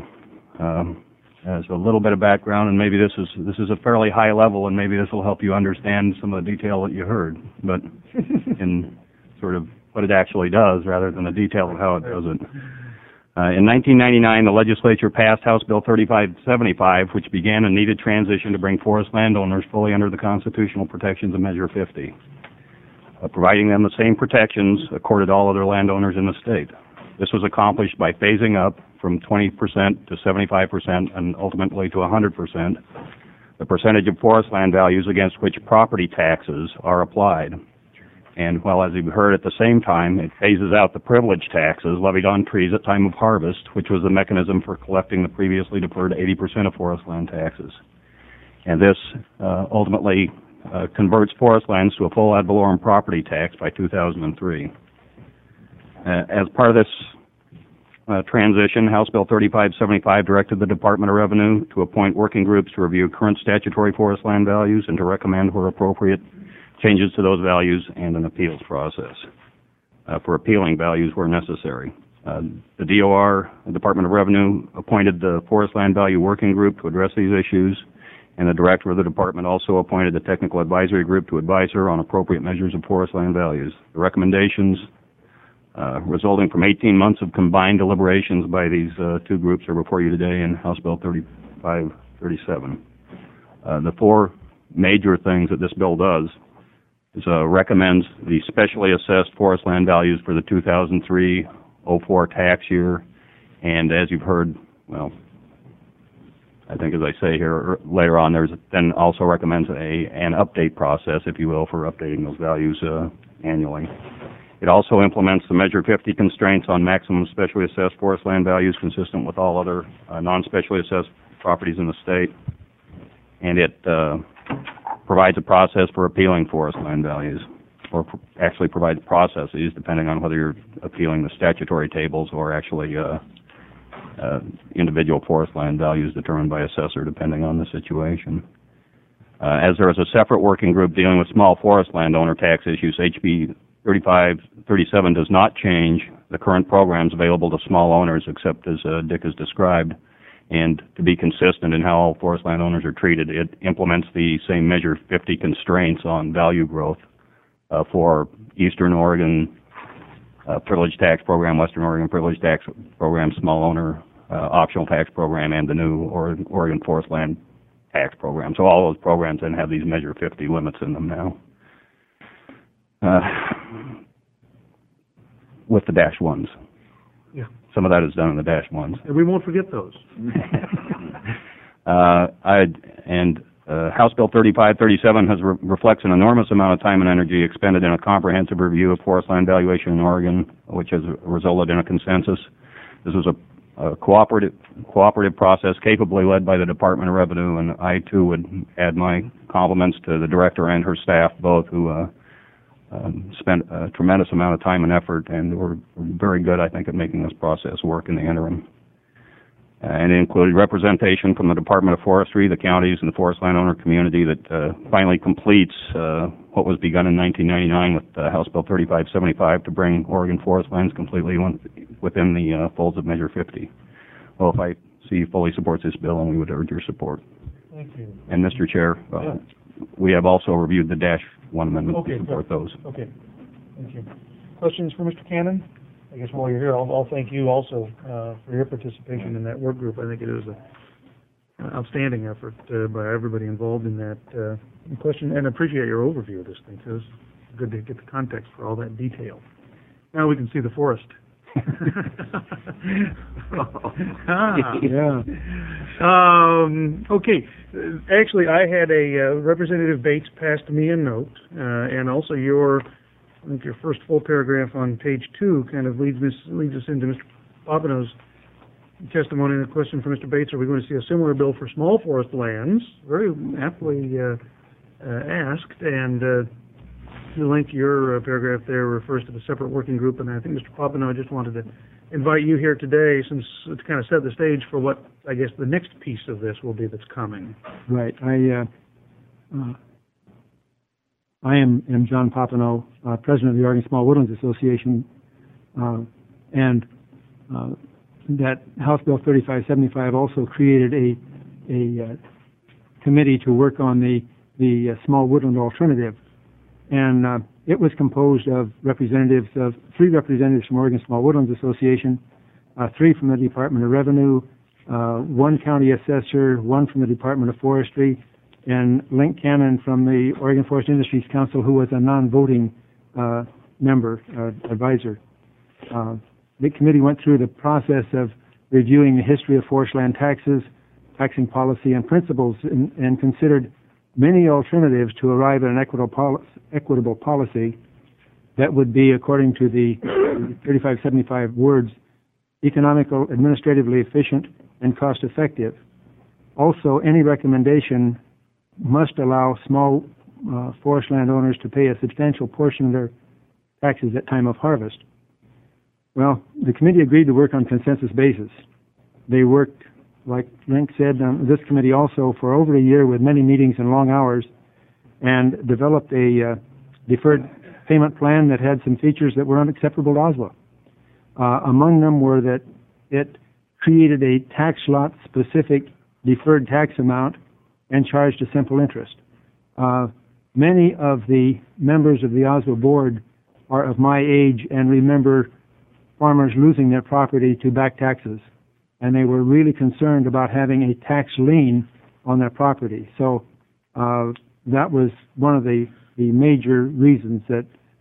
As a little bit of background, and maybe this is a fairly high level, and maybe this will help you understand some of the detail that you heard, but in sort of what it actually does rather than the detail of how it does it. In 1999, the legislature passed House Bill 3575, which began a needed transition to bring forest landowners fully under the constitutional protections of Measure 50, providing them the same protections accorded all other landowners in the state. This was accomplished by phasing up from 20% to 75% and ultimately to 100% the percentage of forest land values against which property taxes are applied. And while, as you've heard, at the same time, it phases out the privilege taxes levied on trees at time of harvest, which was the mechanism for collecting the previously deferred 80% of forest land taxes. And this ultimately converts forest lands to a full ad valorem property tax by 2003. As part of this transition, House Bill 3575 directed the Department of Revenue to appoint working groups to review current statutory forest land values and to recommend, where appropriate, changes to those values and an appeals process for appealing values where necessary. The DOR, the Department of Revenue, appointed the Forest Land Value Working Group to address these issues, and the Director of the Department also appointed the Technical Advisory Group to advise her on appropriate measures of forest land values. The recommendations resulting from 18 months of combined deliberations by these two groups are before you today in House Bill 3537. The four major things that this bill does is recommends the specially assessed forest land values for the 2003-04 tax year, and as you've heard, well, I think as I say here later on, there's then also recommends an update process, if you will, for updating those values annually. It also implements the Measure 50 constraints on maximum specially assessed forest land values consistent with all other non-specially assessed properties in the state, and it provides a process for appealing forest land values, or actually provides processes depending on whether you're appealing the statutory tables or actually individual forest land values determined by assessor depending on the situation. As there is a separate working group dealing with small forest landowner tax issues, HB 3537 does not change the current programs available to small owners except as Dick has described. And to be consistent in how all forest landowners are treated, it implements the same Measure 50 constraints on value growth for Eastern Oregon Privilege Tax Program, Western Oregon Privilege Tax Program, Small Owner Optional Tax Program, and the new Oregon Forest Land Tax Program. So all those programs then have these Measure 50 limits in them now. With the dash ones. Yeah. Some of that is done in the dash ones. And we won't forget those. House Bill 3537 reflects an enormous amount of time and energy expended in a comprehensive review of forest land valuation in Oregon, which has resulted in a consensus. This was a cooperative process capably led by the Department of Revenue, and I too would add my compliments to the director and her staff both, who spent a tremendous amount of time and effort, and were very good, I think, at making this process work in the interim. And it included representation from the Department of Forestry, the counties, and the forest landowner community that finally completes what was begun in 1999 with House Bill 3575 to bring Oregon forest lands completely within the folds of Measure 50. Well, if I see fully supports this bill, and we would urge your support. Thank you. And Mr. Chair, we have also reviewed the Dash 1 amendment to support those. Okay. Thank you. Questions for Mr. Cannon? I guess while you're here, I'll thank you also for your participation in that work group. I think it is an outstanding effort by everybody involved in that question, and appreciate your overview of this thing, too. It's good to get the context for all that detail. Now we can see the forest. Yeah. Okay. Actually, I had Representative Bates passed me a note, and also I think your first full paragraph on page 2 kind of leads us into Mr. Papineau's testimony and a question for Mr. Bates. Are we going to see a similar bill for small forest lands? Very aptly asked, and the link to your paragraph there refers to the separate working group, and I think Mr. Papineau just wanted to invite you here today, since to kind of set the stage for what, I guess, the next piece of this will be that's coming. Right. I am John Popenoe, president of the Oregon Small Woodlands Association, and that House Bill 3575 also created a committee to work on the small woodland alternative, and it was composed of three representatives from Oregon Small Woodlands Association, 3 from the Department of Revenue, 1 county assessor, 1 from the Department of Forestry, and Link Cannon from the Oregon Forest Industries Council, who was a non-voting member, advisor. The committee went through the process of reviewing the history of forest land taxes, taxing policy and principles, and considered many alternatives to arrive at an equitable policy that would be, according to the 3575 words, economical, administratively efficient, and cost-effective. Also, any recommendation must allow small forest landowners to pay a substantial portion of their taxes at time of harvest. Well, the committee agreed to work on consensus basis. They worked, like Link said, this committee also for over a year with many meetings and long hours, and developed a deferred payment plan that had some features that were unacceptable to OSWA. Among them were that it created a tax lot specific deferred tax amount and charged a simple interest. Many of the members of the OSWA board are of my age and remember farmers losing their property to back taxes, and they were really concerned about having a tax lien on their property. So that was one of the major reasons that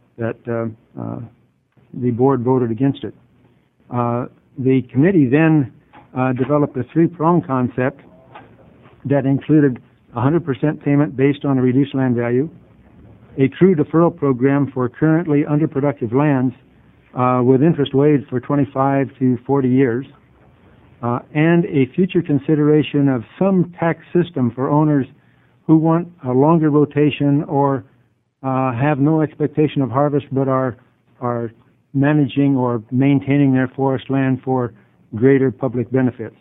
the board voted against it. The committee then developed a 3-pronged concept that included 100% payment based on a reduced land value, a true deferral program for currently underproductive lands with interest waived for 25 to 40 years, and a future consideration of some tax system for owners who want a longer rotation or have no expectation of harvest but are managing or maintaining their forest land for greater public benefits.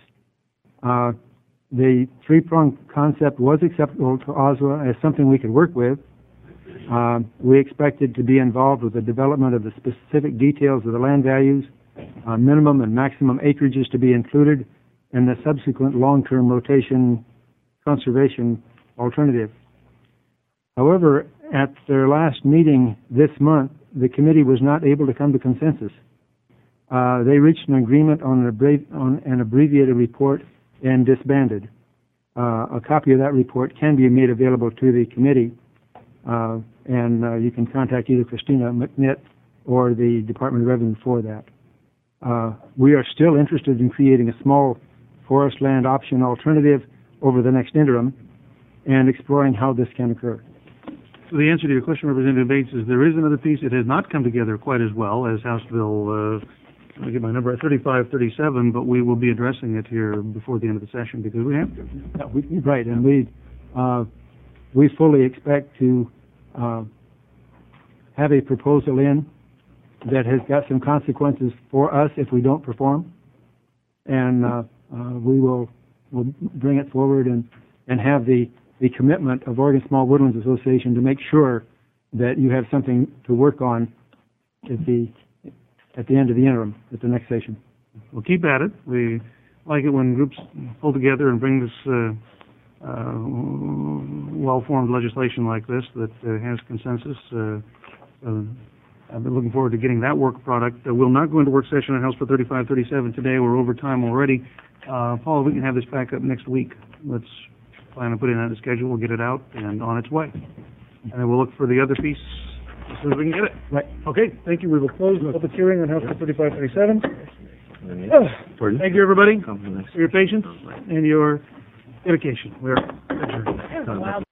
The 3-pronged concept was acceptable to OSWA as something we could work with. We expected to be involved with the development of the specific details of the land values, minimum and maximum acreages to be included, and the subsequent long-term rotation conservation alternative. However, at their last meeting this month, the committee was not able to come to consensus. They reached an agreement on an abbreviated report and disbanded. A copy of that report can be made available to the committee, and you can contact either Christina McNitt or the Department of Revenue for that. We are still interested in creating a small forest land option alternative over the next interim and exploring how this can occur. So the answer to your question, Representative Bates, is there is another piece. It has not come together quite as well as House Bill, I get my number at 3537, but we will be addressing it here before the end of the session because we have to. Yeah, right, and we fully expect to have a proposal in that has got some consequences for us if we don't perform, and we'll bring it forward and have the commitment of Oregon Small Woodlands Association to make sure that you have something to work on at the end of the interim at the next session. We'll keep at it. We like it when groups pull together and bring this well-formed legislation like this that has consensus. I've been looking forward to getting that work product. We'll not go into work session on House Bill 3537 today. We're over time already. Paul, we can have this back up next week. Let's plan on putting that in the schedule. We'll get it out and on its way. And then we'll look for the other piece as soon as we can get it. Right. Okay, thank you. We will close the public hearing on House Bill 3537. Thank you, everybody, for your patience and your dedication. We are adjourned.